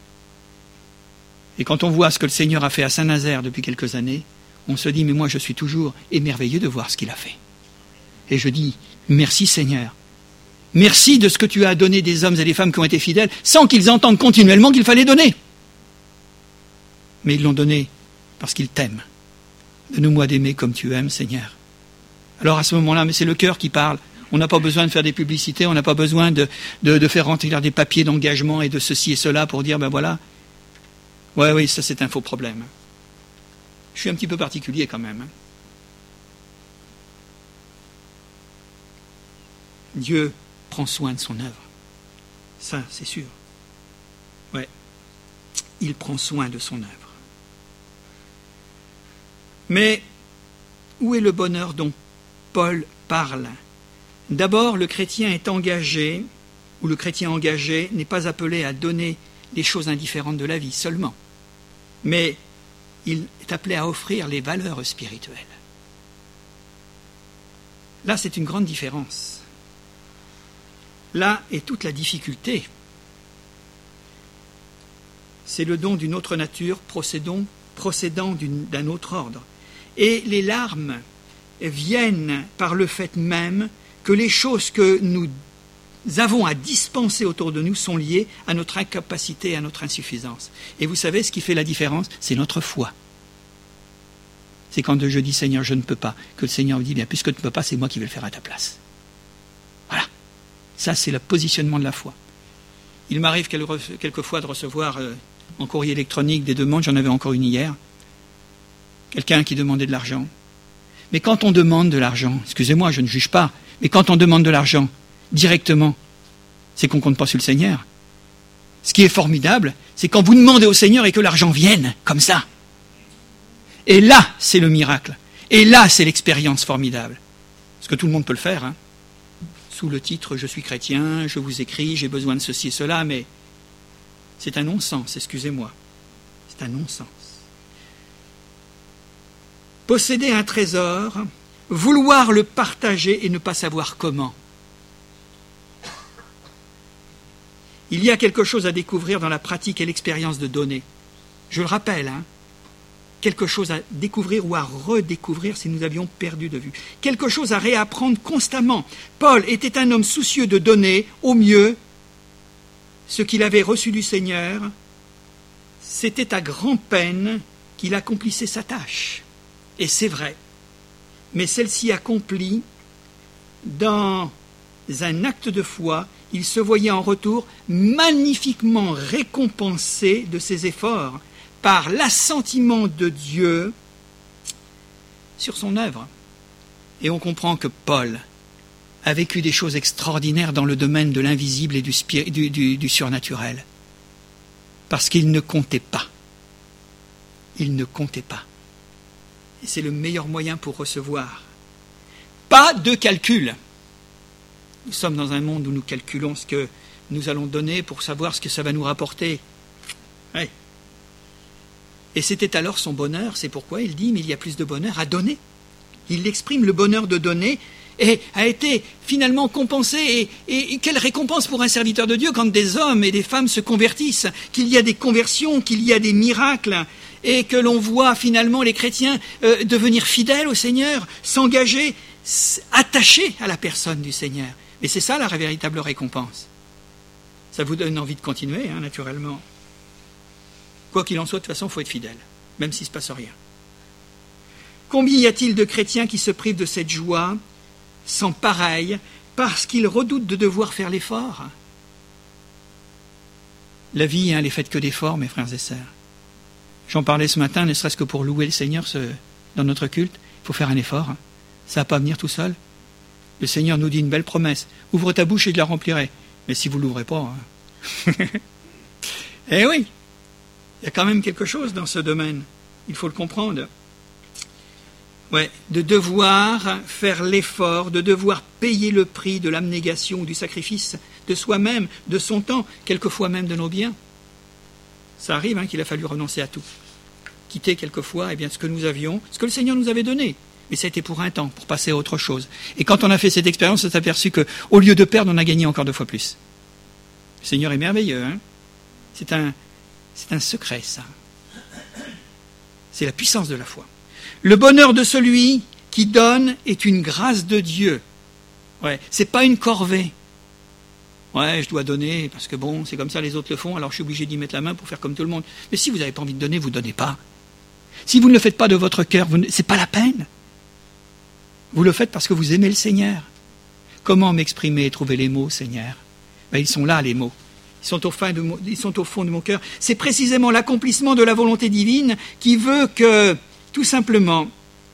Et quand on voit ce que le Seigneur a fait à Saint-Nazaire depuis quelques années, on se dit, mais moi je suis toujours émerveillé de voir ce qu'il a fait. Et je dis, merci Seigneur. Merci de ce que tu as donné des hommes et des femmes qui ont été fidèles, sans qu'ils entendent continuellement qu'il fallait donner. Mais ils l'ont donné parce qu'ils t'aiment. Donne-moi d'aimer comme tu aimes, Seigneur. Alors à ce moment-là, mais c'est le cœur qui parle. On n'a pas besoin de faire des publicités, on n'a pas besoin de, de, de faire remplir des papiers d'engagement et de ceci et cela pour dire, ben voilà. Ouais, oui, ça c'est un faux problème. Je suis un petit peu particulier quand même. Dieu prend soin de son œuvre. Ça, c'est sûr. Ouais. Il prend soin de son œuvre. Mais où est le bonheur dont Paul parle? D'abord, le chrétien est engagé, ou le chrétien engagé n'est pas appelé à donner les choses indifférentes de la vie seulement, mais il est appelé à offrir les valeurs spirituelles. Là, c'est une grande différence. Là est toute la difficulté. C'est le don d'une autre nature procédant, procédant d'une, d'un autre ordre. Et les larmes viennent par le fait même que les choses que nous avons à dispenser autour de nous sont liées à notre incapacité et à notre insuffisance. Et vous savez, ce qui fait la différence, c'est notre foi. C'est quand je dis « Seigneur, je ne peux pas », que le Seigneur me dit « Bien, puisque tu ne peux pas, c'est moi qui vais le faire à ta place. » Voilà. Ça, c'est le positionnement de la foi. Il m'arrive quelquefois de recevoir euh, en courrier électronique des demandes, j'en avais encore une hier, quelqu'un qui demandait de l'argent. Mais quand on demande de l'argent, excusez-moi, je ne juge pas, mais quand on demande de l'argent directement, c'est qu'on ne compte pas sur le Seigneur. Ce qui est formidable, c'est quand vous demandez au Seigneur et que l'argent vienne, comme ça. Et là, c'est le miracle. Et là, c'est l'expérience formidable. Parce que tout le monde peut le faire, hein. Sous le titre « Je suis chrétien, je vous écris, j'ai besoin de ceci et cela », mais c'est un non-sens, excusez-moi. C'est un non-sens. Posséder un trésor, vouloir le partager et ne pas savoir comment. Il y a quelque chose à découvrir dans la pratique et l'expérience de donner. Je le rappelle, hein, quelque chose à découvrir ou à redécouvrir si nous avions perdu de vue. Quelque chose à réapprendre constamment. Paul était un homme soucieux de donner au mieux ce qu'il avait reçu du Seigneur. C'était à grand-peine qu'il accomplissait sa tâche. Et c'est vrai. Mais celle-ci accomplie dans un acte de foi, il se voyait en retour magnifiquement récompensé de ses efforts par l'assentiment de Dieu sur son œuvre. Et on comprend que Paul a vécu des choses extraordinaires dans le domaine de l'invisible et du, spir- du, du, du surnaturel. Parce qu'il ne comptait pas. Il ne comptait pas. Et c'est le meilleur moyen pour recevoir. Pas de calcul. Nous sommes dans un monde où nous calculons ce que nous allons donner pour savoir ce que ça va nous rapporter. Oui. Et c'était alors son bonheur, c'est pourquoi il dit, mais il y a plus de bonheur à donner. Il exprime le bonheur de donner et a été finalement compensé. Et, et, et quelle récompense pour un serviteur de Dieu quand des hommes et des femmes se convertissent, qu'il y a des conversions, qu'il y a des miracles, et que l'on voit finalement les chrétiens euh, devenir fidèles au Seigneur, s'engager, attachés à la personne du Seigneur. Et c'est ça la véritable récompense. Ça vous donne envie de continuer, hein, naturellement. Quoi qu'il en soit, de toute façon, il faut être fidèle, même s'il ne se passe rien. Combien y a-t-il de chrétiens qui se privent de cette joie sans pareil parce qu'ils redoutent de devoir faire l'effort? La vie, hein, elle est faite que d'efforts, mes frères et sœurs. J'en parlais ce matin, ne serait-ce que pour louer le Seigneur ce, dans notre culte, il faut faire un effort. Hein. Ça ne va pas venir tout seul. Le Seigneur nous dit une belle promesse. Ouvre ta bouche et je la remplirai. Mais si vous ne l'ouvrez pas... Hein. Eh oui, il y a quand même quelque chose dans ce domaine. il faut le comprendre. Ouais, de devoir faire l'effort, de devoir payer le prix de l'abnégation ou du sacrifice de soi-même, de son temps, quelquefois même de nos biens. Ça arrive hein, qu'il a fallu renoncer à tout. Quitter quelquefois eh bien, ce que nous avions, ce que le Seigneur nous avait donné. Mais ça a été pour un temps, pour passer à autre chose. Et quand on a fait cette expérience, on s'est aperçu qu'au lieu de perdre, on a gagné encore deux fois plus. Le Seigneur est merveilleux. Hein, c'est un, c'est un secret, ça. C'est la puissance de la foi. Le bonheur de celui qui donne est une grâce de Dieu. Ouais, c'est pas une corvée. Ouais, je dois donner parce que bon, c'est comme ça, les autres le font, alors je suis obligé d'y mettre la main pour faire comme tout le monde. Mais si vous n'avez pas envie de donner, vous ne donnez pas. Si vous ne le faites pas de votre cœur, vous ne... c'est pas la peine. Vous le faites parce que vous aimez le Seigneur. Comment m'exprimer et trouver les mots, Seigneur? Ben, ils sont là, les mots. Ils sont, au fin de mon... ils sont au fond de mon cœur. C'est précisément l'accomplissement de la volonté divine qui veut que, tout simplement,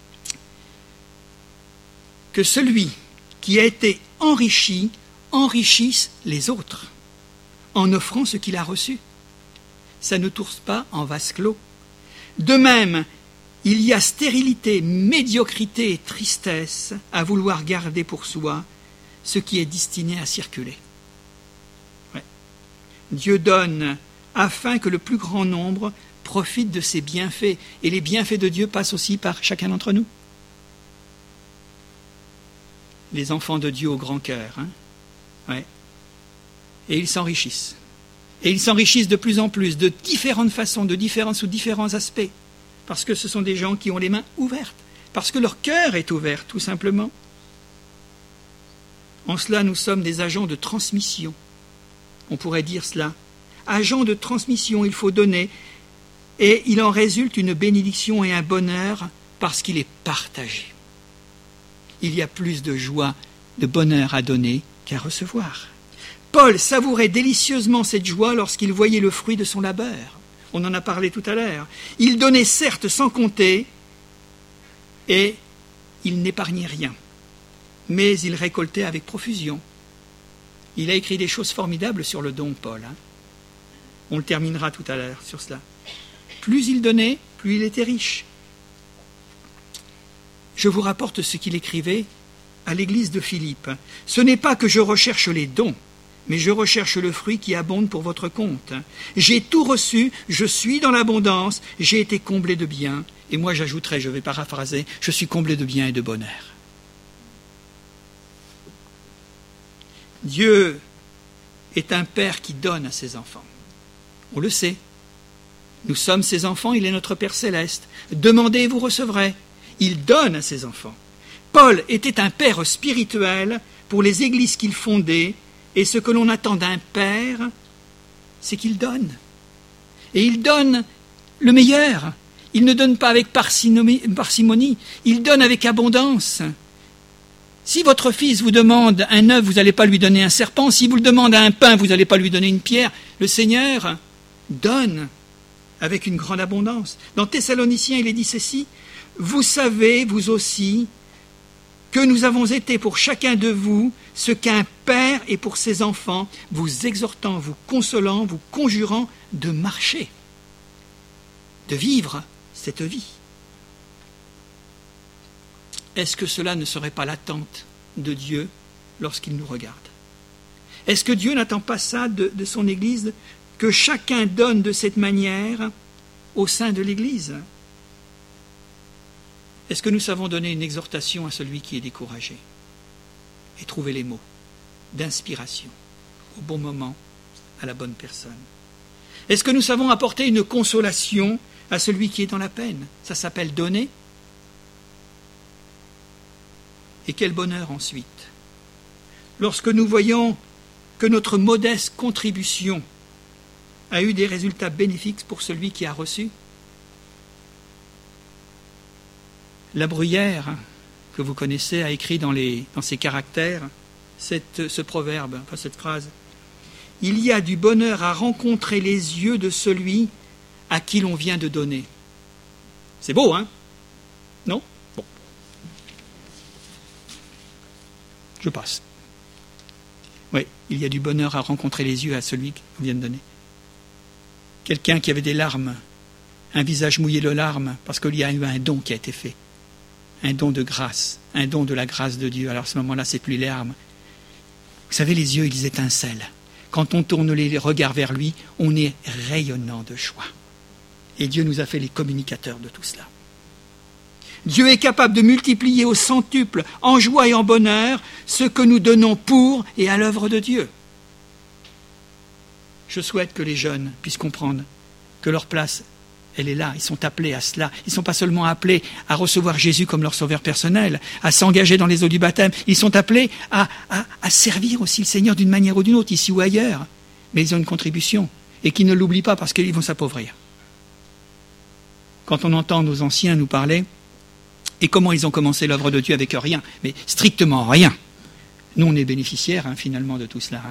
que celui qui a été enrichi enrichisse les autres en offrant ce qu'il a reçu. Ça ne tourne pas en vase clos. De même, il y a stérilité, médiocrité et tristesse à vouloir garder pour soi ce qui est destiné à circuler. Ouais. Dieu donne afin que le plus grand nombre profite de ses bienfaits. Et les bienfaits de Dieu passent aussi par chacun d'entre nous. Les enfants de Dieu au grand cœur. Hein. Ouais. Et ils s'enrichissent. Et ils s'enrichissent de plus en plus, de différentes façons, de différents, sous différents aspects. Parce que ce sont des gens qui ont les mains ouvertes. Parce que leur cœur est ouvert, tout simplement. En cela, nous sommes des agents de transmission. On pourrait dire cela. Agents de transmission, il faut donner. Et il en résulte une bénédiction et un bonheur parce qu'il est partagé. Il y a plus de joie, de bonheur à donner qu'à recevoir. Paul savourait délicieusement cette joie lorsqu'il voyait le fruit de son labeur. On en a parlé tout à l'heure. Il donnait certes sans compter et il n'épargnait rien. Mais il récoltait avec profusion. Il a écrit des choses formidables sur le don, Paul. Hein. On le terminera tout à l'heure sur cela. Plus il donnait, plus il était riche. Je vous rapporte ce qu'il écrivait à l'église de Philippe. Ce n'est pas que je recherche les dons, mais je recherche le fruit qui abonde pour votre compte. J'ai tout reçu, je suis dans l'abondance, j'ai été comblé de biens. Et moi j'ajouterai, je vais paraphraser, je suis comblé de biens et de bonheur. Dieu est un père qui donne à ses enfants. On le sait. Nous sommes ses enfants, il est notre Père céleste. Demandez et vous recevrez. Il donne à ses enfants. Paul était un père spirituel pour les églises qu'il fondait, et ce que l'on attend d'un père, c'est qu'il donne. Et il donne le meilleur. Il ne donne pas avec parcimonie, il donne avec abondance. Si votre fils vous demande un œuf, vous n'allez pas lui donner un serpent. Si vous le demandez un pain, vous n'allez pas lui donner une pierre. Le Seigneur donne avec une grande abondance. Dans Thessaloniciens, il est dit ceci: vous savez, vous aussi, que nous avons été pour chacun de vous ce qu'un père est pour ses enfants, vous exhortant, vous consolant, vous conjurant de marcher, de vivre cette vie. Est-ce que cela ne serait pas l'attente de Dieu lorsqu'il nous regarde? Est-ce que Dieu n'attend pas ça de, de son Église, que chacun donne de cette manière au sein de l'Église? Est-ce que nous savons donner une exhortation à celui qui est découragé et trouver les mots d'inspiration au bon moment, à la bonne personne? Est-ce que nous savons apporter une consolation à celui qui est dans la peine? Ça s'appelle donner. Et quel bonheur ensuite, lorsque nous voyons que notre modeste contribution a eu des résultats bénéfiques pour celui qui a reçu. La Bruyère, que vous connaissez, a écrit dans, les, dans ses caractères cette, ce proverbe, enfin cette phrase: « Il y a du bonheur à rencontrer les yeux de celui à qui l'on vient de donner. » C'est beau, hein? Non? Bon. Je passe. Oui, il y a du bonheur à rencontrer les yeux à celui qu'on vient de donner. Quelqu'un qui avait des larmes un visage mouillé de larmes, parce qu'il y a eu un don qui a été fait. Un don de grâce, un don de la grâce de Dieu. Alors à ce moment-là, c'est plus les larmes. Vous savez, les yeux, ils étincellent. Quand on tourne les regards vers lui, on est rayonnant de joie. Et Dieu nous a fait les communicateurs de tout cela. Dieu est capable de multiplier au centuple, en joie et en bonheur, ce que nous donnons pour et à l'œuvre de Dieu. Je souhaite que les jeunes puissent comprendre que leur place, elle est là. Ils sont appelés à cela. Ils ne sont pas seulement appelés à recevoir Jésus comme leur sauveur personnel, à s'engager dans les eaux du baptême. Ils sont appelés à, à, à servir aussi le Seigneur d'une manière ou d'une autre, ici ou ailleurs. Mais ils ont une contribution. Et qu'ils ne l'oublient pas parce qu'ils vont s'appauvrir. Quand on entend nos anciens nous parler, et comment ils ont commencé l'œuvre de Dieu avec rien, mais strictement rien. Nous, on est bénéficiaires, hein, finalement, de tout cela.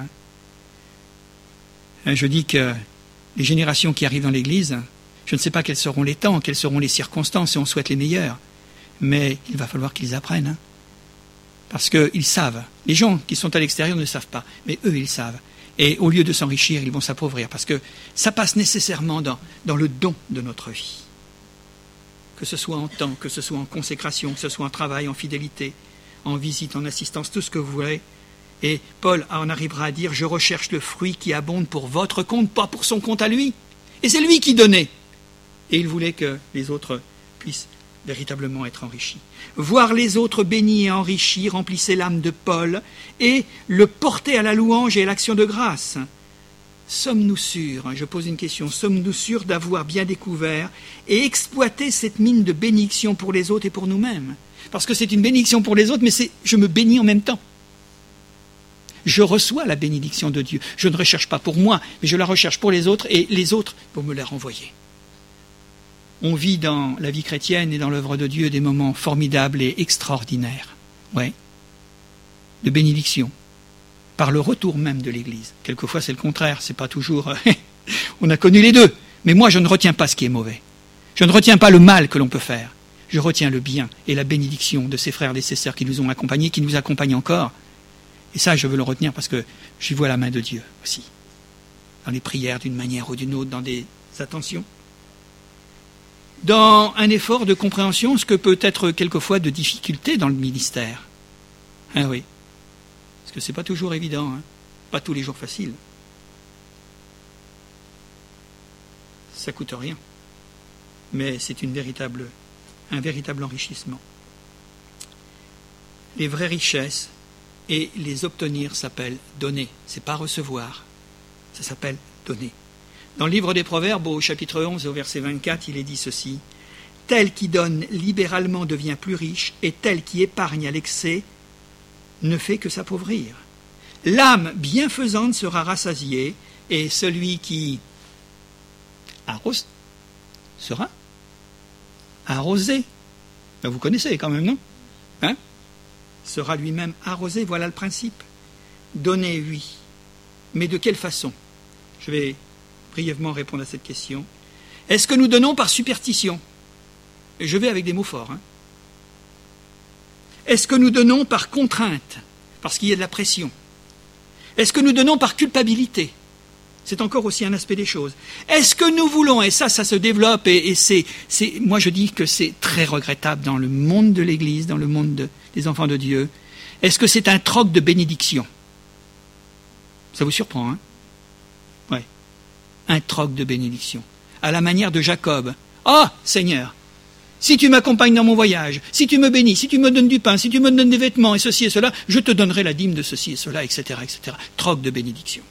Hein. Je dis que les générations qui arrivent dans l'Église, je ne sais pas quels seront les temps, quelles seront les circonstances, et on souhaite les meilleures. Mais il va falloir qu'ils apprennent. Hein. Parce qu'ils savent. Les gens qui sont à l'extérieur ne savent pas, mais eux, ils savent. Et au lieu de s'enrichir, ils vont s'appauvrir. Parce que ça passe nécessairement dans, dans le don de notre vie. Que ce soit en temps, que ce soit en consécration, que ce soit en travail, en fidélité, en visite, en assistance, tout ce que vous voulez. Et Paul en arrivera à dire « Je recherche le fruit qui abonde pour votre compte, pas pour son compte à lui. » Et c'est lui qui donnait. Et il voulait que les autres puissent véritablement être enrichis. Voir les autres bénis et enrichis remplissait l'âme de Paul et le portait à la louange et à l'action de grâce. Sommes-nous sûrs, je pose une question, sommes-nous sûrs d'avoir bien découvert et exploité cette mine de bénédiction pour les autres et pour nous-mêmes? Parce que c'est une bénédiction pour les autres, mais c'est, je me bénis en même temps. Je reçois la bénédiction de Dieu. Je ne recherche pas pour moi, mais je la recherche pour les autres et les autres pour me la renvoyer. On vit dans la vie chrétienne et dans l'œuvre de Dieu des moments formidables et extraordinaires. Ouais. De bénédiction. Par le retour même de l'Église. Quelquefois, c'est le contraire. C'est pas toujours... on a connu les deux. Mais moi, je ne retiens pas ce qui est mauvais. Je ne retiens pas le mal que l'on peut faire. Je retiens le bien et la bénédiction de ces frères et ces sœurs qui nous ont accompagnés, qui nous accompagnent encore. Et ça, je veux le retenir parce que j'y vois la main de Dieu aussi. Dans les prières, d'une manière ou d'une autre, dans des attentions. Dans un effort de compréhension, ce que peut être quelquefois de difficulté dans le ministère. Ah oui. Parce que c'est pas toujours évident, hein. Pas tous les jours facile. Ça coûte rien. Mais c'est une véritable, un véritable enrichissement. Les vraies richesses et les obtenir s'appellent donner. C'est pas recevoir. Ça s'appelle donner. Dans le livre des Proverbes, au chapitre onze, au verset vingt-quatre, il est dit ceci. Tel qui donne libéralement devient plus riche, et tel qui épargne à l'excès ne fait que s'appauvrir. L'âme bienfaisante sera rassasiée, et celui qui arrose sera arrosé. Ben vous connaissez quand même, non? Hein? Sera lui-même arrosé, voilà le principe. Donner, oui. Mais de quelle façon? Je vais brièvement répondre à cette question. Est-ce que nous donnons par superstition? Je vais avec des mots forts. Hein. Est-ce que nous donnons par contrainte, parce qu'il y a de la pression? Est-ce que nous donnons par culpabilité? C'est encore aussi un aspect des choses. Est-ce que nous voulons, et ça, ça se développe, et, et c'est, c'est, moi je dis que c'est très regrettable dans le monde de l'Église, dans le monde de, des enfants de Dieu, est-ce que c'est un troc de bénédiction? Ça vous surprend, hein? Ouais. Un troc de bénédiction. À la manière de Jacob. Ah, oh, Seigneur, si tu m'accompagnes dans mon voyage, si tu me bénis, si tu me donnes du pain, si tu me donnes des vêtements et ceci et cela, je te donnerai la dîme de ceci et cela, et cetera, et cetera. Troc de bénédiction.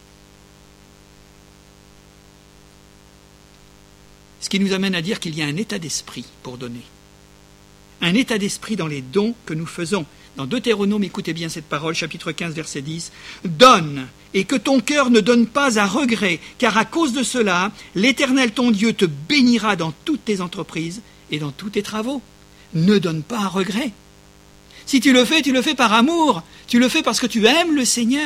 Ce qui nous amène à dire qu'il y a un état d'esprit pour donner. Un état d'esprit dans les dons que nous faisons. Dans Deutéronome, écoutez bien cette parole, chapitre quinze, verset dix. « Donne, et que ton cœur ne donne pas à regret, car à cause de cela, l'Éternel ton Dieu te bénira dans toutes tes entreprises et dans tous tes travaux. Ne donne pas à regret. Si tu le fais, tu le fais par amour. Tu le fais parce que tu aimes le Seigneur. »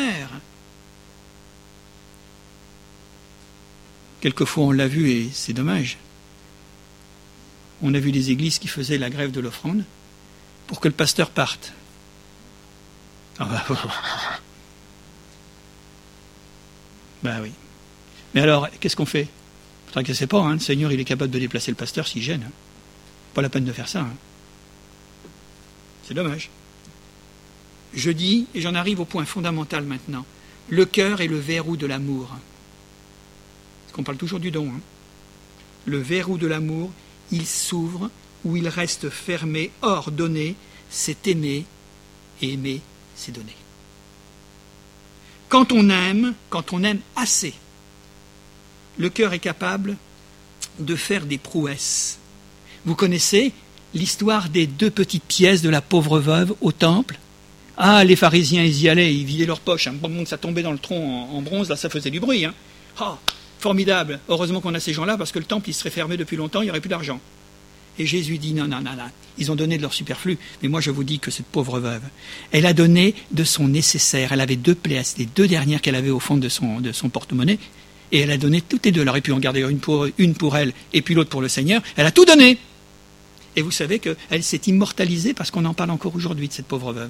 Quelquefois, on l'a vu et c'est dommage. On a vu des églises qui faisaient la grève de l'offrande pour que le pasteur parte. Ah bah, bah oui. Mais alors, qu'est-ce qu'on fait? Ne t'inquiétez pas, hein, le Seigneur il est capable de déplacer le pasteur s'il gêne. Hein. Pas la peine de faire ça. Hein. C'est dommage. Je dis, et j'en arrive au point fondamental maintenant, le cœur est le verrou de l'amour. Parce qu'on parle toujours du don. Hein. Le verrou de l'amour, il s'ouvre ou il reste fermé. Or, donner, c'est aimer, et aimer, c'est donner. Quand on aime, quand on aime assez, le cœur est capable de faire des prouesses. Vous connaissez l'histoire des deux petites pièces de la pauvre veuve au temple? Ah, les pharisiens, ils y allaient, ils vidaient leurs poches, hein. Ça tombait dans le tronc en, en bronze, là ça faisait du bruit. Hein. Ah, formidable, heureusement qu'on a ces gens-là, parce que le temple il serait fermé depuis longtemps, il n'y aurait plus d'argent. Et Jésus dit, non, non, non, non, ils ont donné de leur superflu, mais moi je vous dis que cette pauvre veuve, elle a donné de son nécessaire, elle avait deux pièces, les deux dernières qu'elle avait au fond de son, de son porte-monnaie, et elle a donné toutes les deux, elle aurait pu en garder une pour, une pour elle, et puis l'autre pour le Seigneur, elle a tout donné. Et vous savez qu'elle s'est immortalisée parce qu'on en parle encore aujourd'hui de cette pauvre veuve.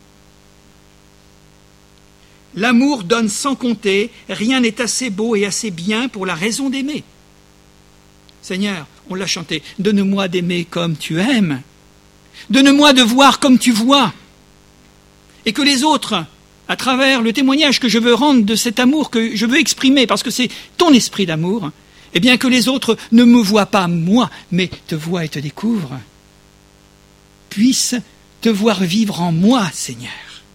L'amour donne sans compter, rien n'est assez beau et assez bien pour la raison d'aimer. Seigneur, on l'a chanté, donne-moi d'aimer comme tu aimes, donne-moi de voir comme tu vois, et que les autres, à travers le témoignage que je veux rendre de cet amour que je veux exprimer, parce que c'est ton esprit d'amour, eh bien que les autres ne me voient pas moi, mais te voient et te découvrent, puissent te voir vivre en moi, Seigneur.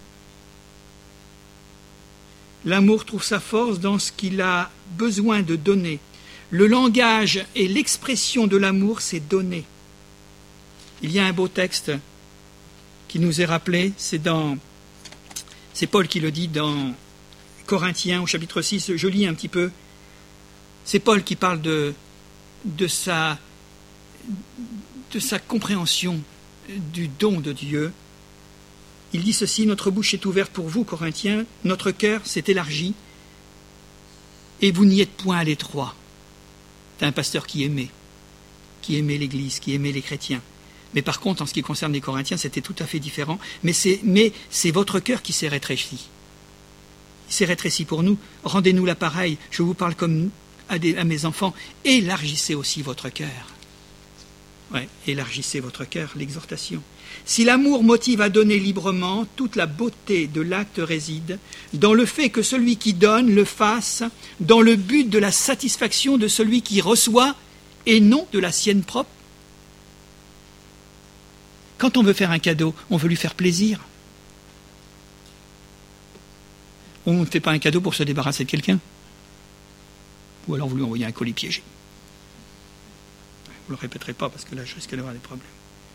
L'amour trouve sa force dans ce qu'il a besoin de donner. Le langage et l'expression de l'amour, c'est donner. Il y a un beau texte qui nous est rappelé, c'est dans, c'est Paul qui le dit dans Corinthiens au chapitre six, je lis un petit peu. C'est Paul qui parle de, de, sa, de sa compréhension du don de Dieu. Il dit ceci, notre bouche est ouverte pour vous, Corinthiens, notre cœur s'est élargi, et vous n'y êtes point à l'étroit. C'est un pasteur qui aimait, qui aimait l'Église, qui aimait les chrétiens. Mais par contre, en ce qui concerne les Corinthiens, c'était tout à fait différent. Mais c'est, mais c'est votre cœur qui s'est rétréci. Il s'est rétréci pour nous. Rendez-nous l'appareil. Je vous parle comme à, des, à mes enfants. Élargissez aussi votre cœur. Ouais, élargissez votre cœur, l'exhortation. Si l'amour motive à donner librement, toute la beauté de l'acte réside dans le fait que celui qui donne le fasse dans le but de la satisfaction de celui qui reçoit et non de la sienne propre. Quand on veut faire un cadeau, on veut lui faire plaisir. On ne fait pas un cadeau pour se débarrasser de quelqu'un. Ou alors vous lui envoyez un colis piégé. Vous ne le répéterez pas parce que là je risque d'avoir des problèmes.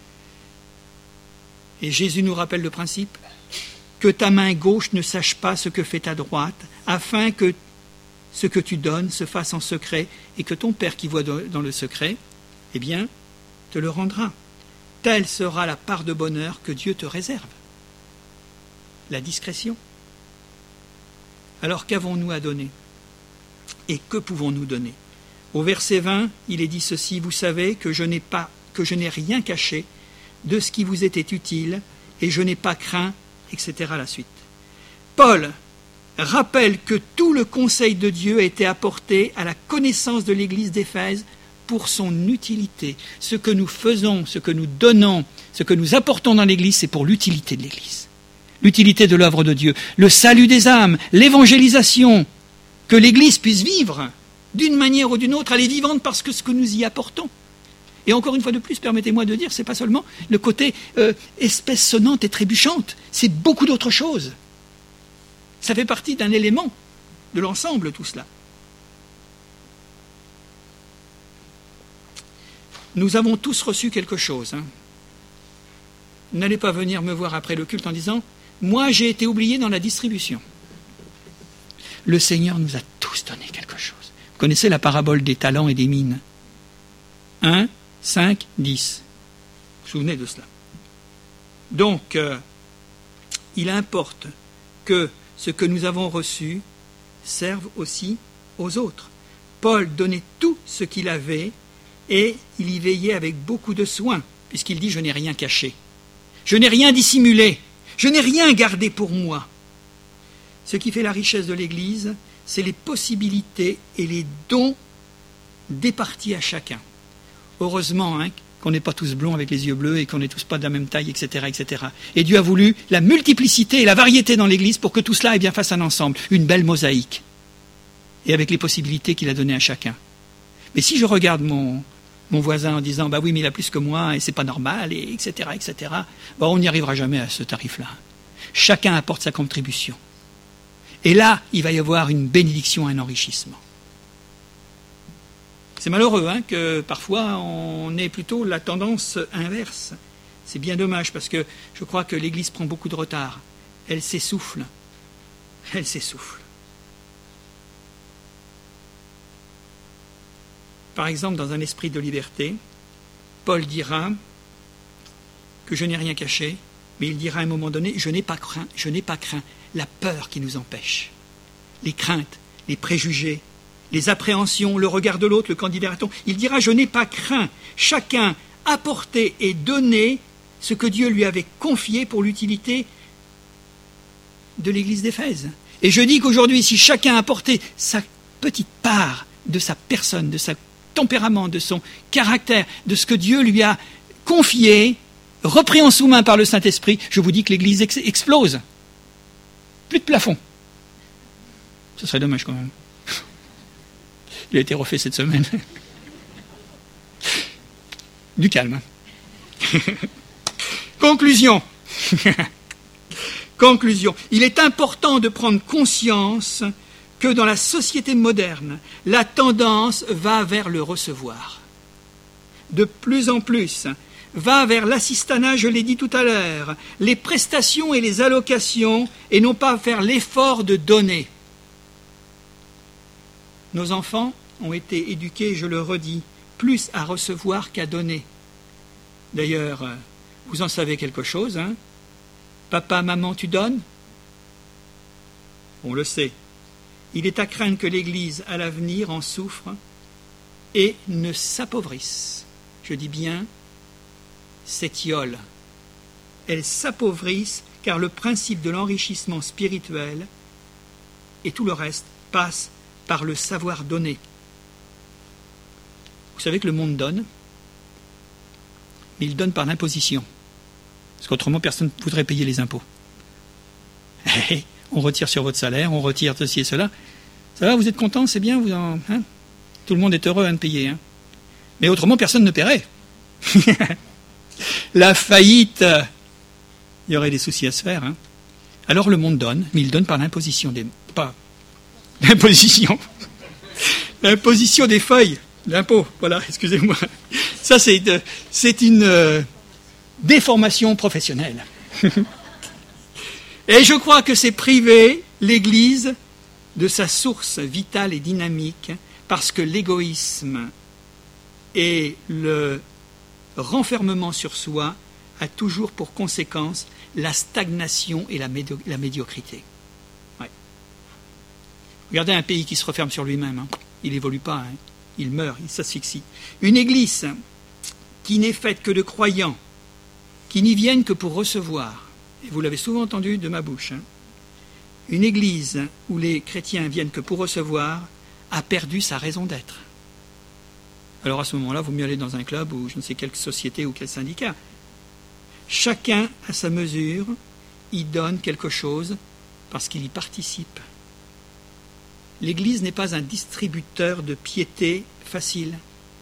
Et Jésus nous rappelle le principe que ta main gauche ne sache pas ce que fait ta droite, afin que ce que tu donnes se fasse en secret et que ton Père qui voit dans le secret, eh bien, te le rendra. Telle sera la part de bonheur que Dieu te réserve. La discrétion. Alors qu'avons-nous à donner? Et que pouvons-nous donner? Au verset vingt, il est dit ceci, vous savez que je n'ai pas, que je n'ai rien caché de ce qui vous était utile, et je n'ai pas craint, et cetera la suite. Paul rappelle que tout le conseil de Dieu a été apporté à la connaissance de l'Église d'Éphèse pour son utilité. Ce que nous faisons, ce que nous donnons, ce que nous apportons dans l'Église, c'est pour l'utilité de l'Église. L'utilité de l'œuvre de Dieu, le salut des âmes, l'évangélisation, que l'Église puisse vivre d'une manière ou d'une autre, elle est vivante parce que ce que nous y apportons. Et encore une fois de plus, permettez-moi de dire, c'est pas seulement le côté euh, espèce sonnante et trébuchante, c'est beaucoup d'autres choses. Ça fait partie d'un élément de l'ensemble, tout cela. Nous avons tous reçu quelque chose. Hein. N'allez pas venir me voir après le culte en disant « Moi, j'ai été oublié dans la distribution ». Le Seigneur nous a tous donné quelque chose. Vous connaissez la parabole des talents et des mines. un, cinq, dix. Vous vous souvenez de cela. Donc, euh, il importe que ce que nous avons reçu serve aussi aux autres. Paul donnait tout ce qu'il avait et il y veillait avec beaucoup de soin, puisqu'il dit « Je n'ai rien caché, je n'ai rien dissimulé, je n'ai rien gardé pour moi ». Ce qui fait la richesse de l'Église, c'est les possibilités et les dons départie à chacun. Heureusement hein, qu'on n'est pas tous blonds avec les yeux bleus et qu'on n'est tous pas de la même taille, et cetera, et cetera. Et Dieu a voulu la multiplicité et la variété dans l'Église pour que tout cela ait bien face à un ensemble, une belle mosaïque, et avec les possibilités qu'il a données à chacun. Mais si je regarde mon, mon voisin en disant « bah oui, mais il a plus que moi et c'est pas normal », et etc., et cetera, bah, on n'y arrivera jamais à ce tarif-là. Chacun apporte sa contribution. Et là, il va y avoir une bénédiction, un enrichissement. C'est malheureux hein, que parfois on ait plutôt la tendance inverse. C'est bien dommage parce que je crois que l'Église prend beaucoup de retard. Elle s'essouffle. Elle s'essouffle. Par exemple, dans un esprit de liberté, Paul dira que je n'ai rien caché, mais il dira à un moment donné, je n'ai pas craint, je n'ai pas craint la peur qui nous empêche. Les craintes, les préjugés, les appréhensions, le regard de l'autre, le candidaton. Il dira, je n'ai pas craint. Chacun apportait et donnait ce que Dieu lui avait confié pour l'utilité de l'Église d'Éphèse. Et je dis qu'aujourd'hui, si chacun apportait sa petite part de sa personne, de son tempérament, de son caractère, de ce que Dieu lui a confié, repris en sous-main par le Saint-Esprit, je vous dis que l'Église ex- explose. Plus de plafond. Ce serait dommage quand même. Il a été refait cette semaine. Du calme. Conclusion. Conclusion. Il est important de prendre conscience que dans la société moderne, la tendance va vers le recevoir. De plus en plus, va vers l'assistanat, je l'ai dit tout à l'heure, les prestations et les allocations, et non pas vers l'effort de donner. Nos enfants ont été éduqués, je le redis, plus à recevoir qu'à donner. D'ailleurs, vous en savez quelque chose, hein ? Papa, maman, tu donnes ? On le sait. Il est à craindre que l'Église, à l'avenir, en souffre et ne s'appauvrisse. Je dis bien, s'étiole. Elles s'appauvrissent car le principe de l'enrichissement spirituel et tout le reste passe par le savoir donner. Vous savez que le monde donne, mais il donne par l'imposition. Parce qu'autrement, personne ne voudrait payer les impôts. On retire sur votre salaire, on retire ceci et cela. Ça va, vous êtes content, c'est bien, vous en, hein, tout le monde est heureux hein, de payer. Hein. Mais autrement, personne ne paierait. La faillite, il y aurait des soucis à se faire. Hein. Alors le monde donne, mais il donne par l'imposition des... Pas l'imposition. L'imposition des feuilles. L'impôt, voilà, excusez-moi. Ça, c'est, c'est une euh, déformation professionnelle. Et je crois que c'est priver l'Église de sa source vitale et dynamique, parce que l'égoïsme et le renfermement sur soi a toujours pour conséquence la stagnation et la, médio- la médiocrité. Ouais. Regardez un pays qui se referme sur lui-même, hein. Il n'évolue pas, hein. Il meurt, il s'asphyxie. Une Église qui n'est faite que de croyants, qui n'y viennent que pour recevoir, et vous l'avez souvent entendu de ma bouche, hein, une Église où les chrétiens viennent que pour recevoir a perdu sa raison d'être. Alors à ce moment-là, il vaut mieux aller dans un club ou je ne sais quelle société ou quel syndicat. Chacun à sa mesure y donne quelque chose parce qu'il y participe. L'Église n'est pas un distributeur de piété facile.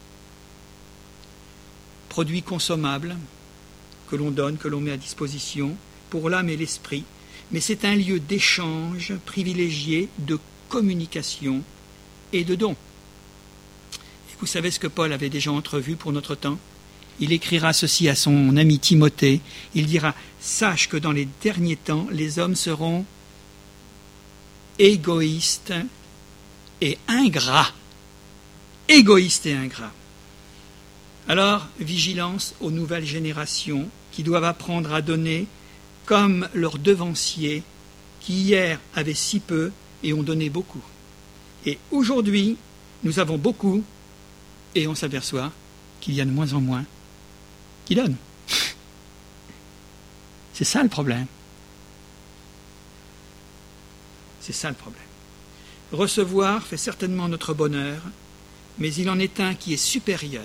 Produits consommables que l'on donne, que l'on met à disposition pour l'âme et l'esprit, mais c'est un lieu d'échange privilégié, de communication et de don. Et vous savez ce que Paul avait déjà entrevu pour notre temps ? Il écrira ceci à son ami Timothée. Il dira « Sache que dans les derniers temps, les hommes seront égoïstes et ingrats. » Égoïstes et ingrats. Alors, vigilance aux nouvelles générations qui doivent apprendre à donner comme leurs devanciers qui hier avaient si peu et ont donné beaucoup. Et aujourd'hui, nous avons beaucoup et on s'aperçoit qu'il y a de moins en moins qui donnent. C'est ça le problème. C'est ça le problème. Recevoir fait certainement notre bonheur, Mais il en est un qui est supérieur.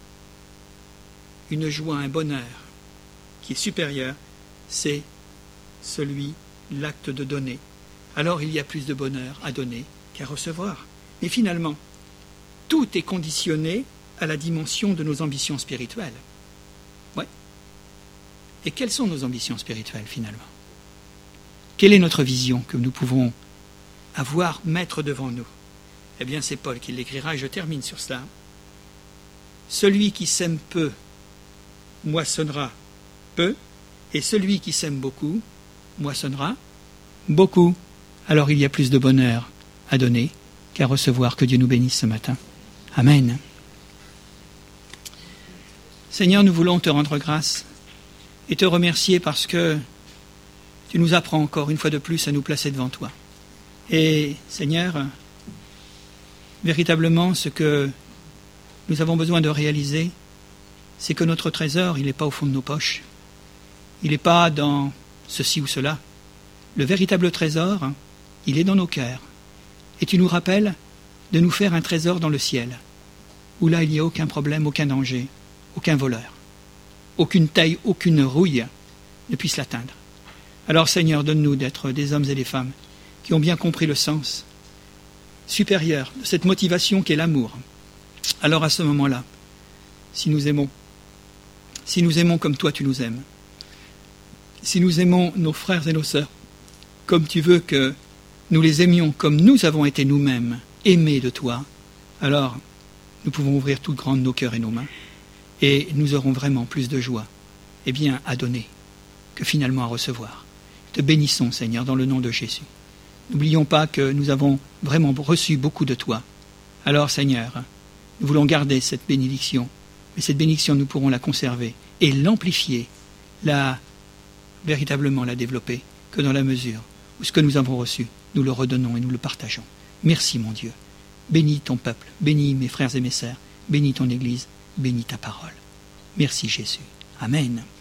Une joie, un bonheur qui est supérieur, c'est celui, l'acte de donner. Alors il y a plus de bonheur à donner qu'à recevoir. Mais finalement, tout est conditionné à la dimension de nos ambitions spirituelles. Ouais. Et quelles sont nos ambitions spirituelles finalement? Quelle est notre vision que nous pouvons avoir, mettre devant nous? Eh bien, c'est Paul qui l'écrira et je termine sur cela. Celui qui sème peu moissonnera peu, et celui qui sème beaucoup moissonnera beaucoup. Alors il y a plus de bonheur à donner qu'à recevoir. Que Dieu nous bénisse ce matin. Amen. Seigneur, nous voulons te rendre grâce et te remercier parce que tu nous apprends encore une fois de plus à nous placer devant toi. Et Seigneur, véritablement ce que nous avons besoin de réaliser, c'est que notre trésor, il n'est pas au fond de nos poches. Il n'est pas dans ceci ou cela. Le véritable trésor, il est dans nos cœurs. Et tu nous rappelles de nous faire un trésor dans le ciel, où là il n'y a aucun problème, aucun danger, aucun voleur, aucune taille, aucune rouille ne puisse l'atteindre. Alors Seigneur, donne-nous d'être des hommes et des femmes qui ont bien compris le sens supérieur de cette motivation qu'est l'amour. Alors à ce moment-là, si nous aimons, si nous aimons comme toi tu nous aimes, si nous aimons nos frères et nos sœurs, comme tu veux que nous les aimions, comme nous avons été nous-mêmes aimés de toi, alors nous pouvons ouvrir toutes grandes nos cœurs et nos mains, et nous aurons vraiment plus de joie, eh bien, à donner, que finalement à recevoir. Te bénissons, Seigneur, dans le nom de Jésus. N'oublions pas que nous avons vraiment reçu beaucoup de toi. Alors, Seigneur, nous voulons garder cette bénédiction, mais cette bénédiction, nous pourrons la conserver et l'amplifier, la véritablement la développer, que dans la mesure où ce que nous avons reçu, nous le redonnons et nous le partageons. Merci, mon Dieu. Bénis ton peuple, bénis mes frères et mes sœurs, bénis ton Église, bénis ta parole. Merci, Jésus. Amen.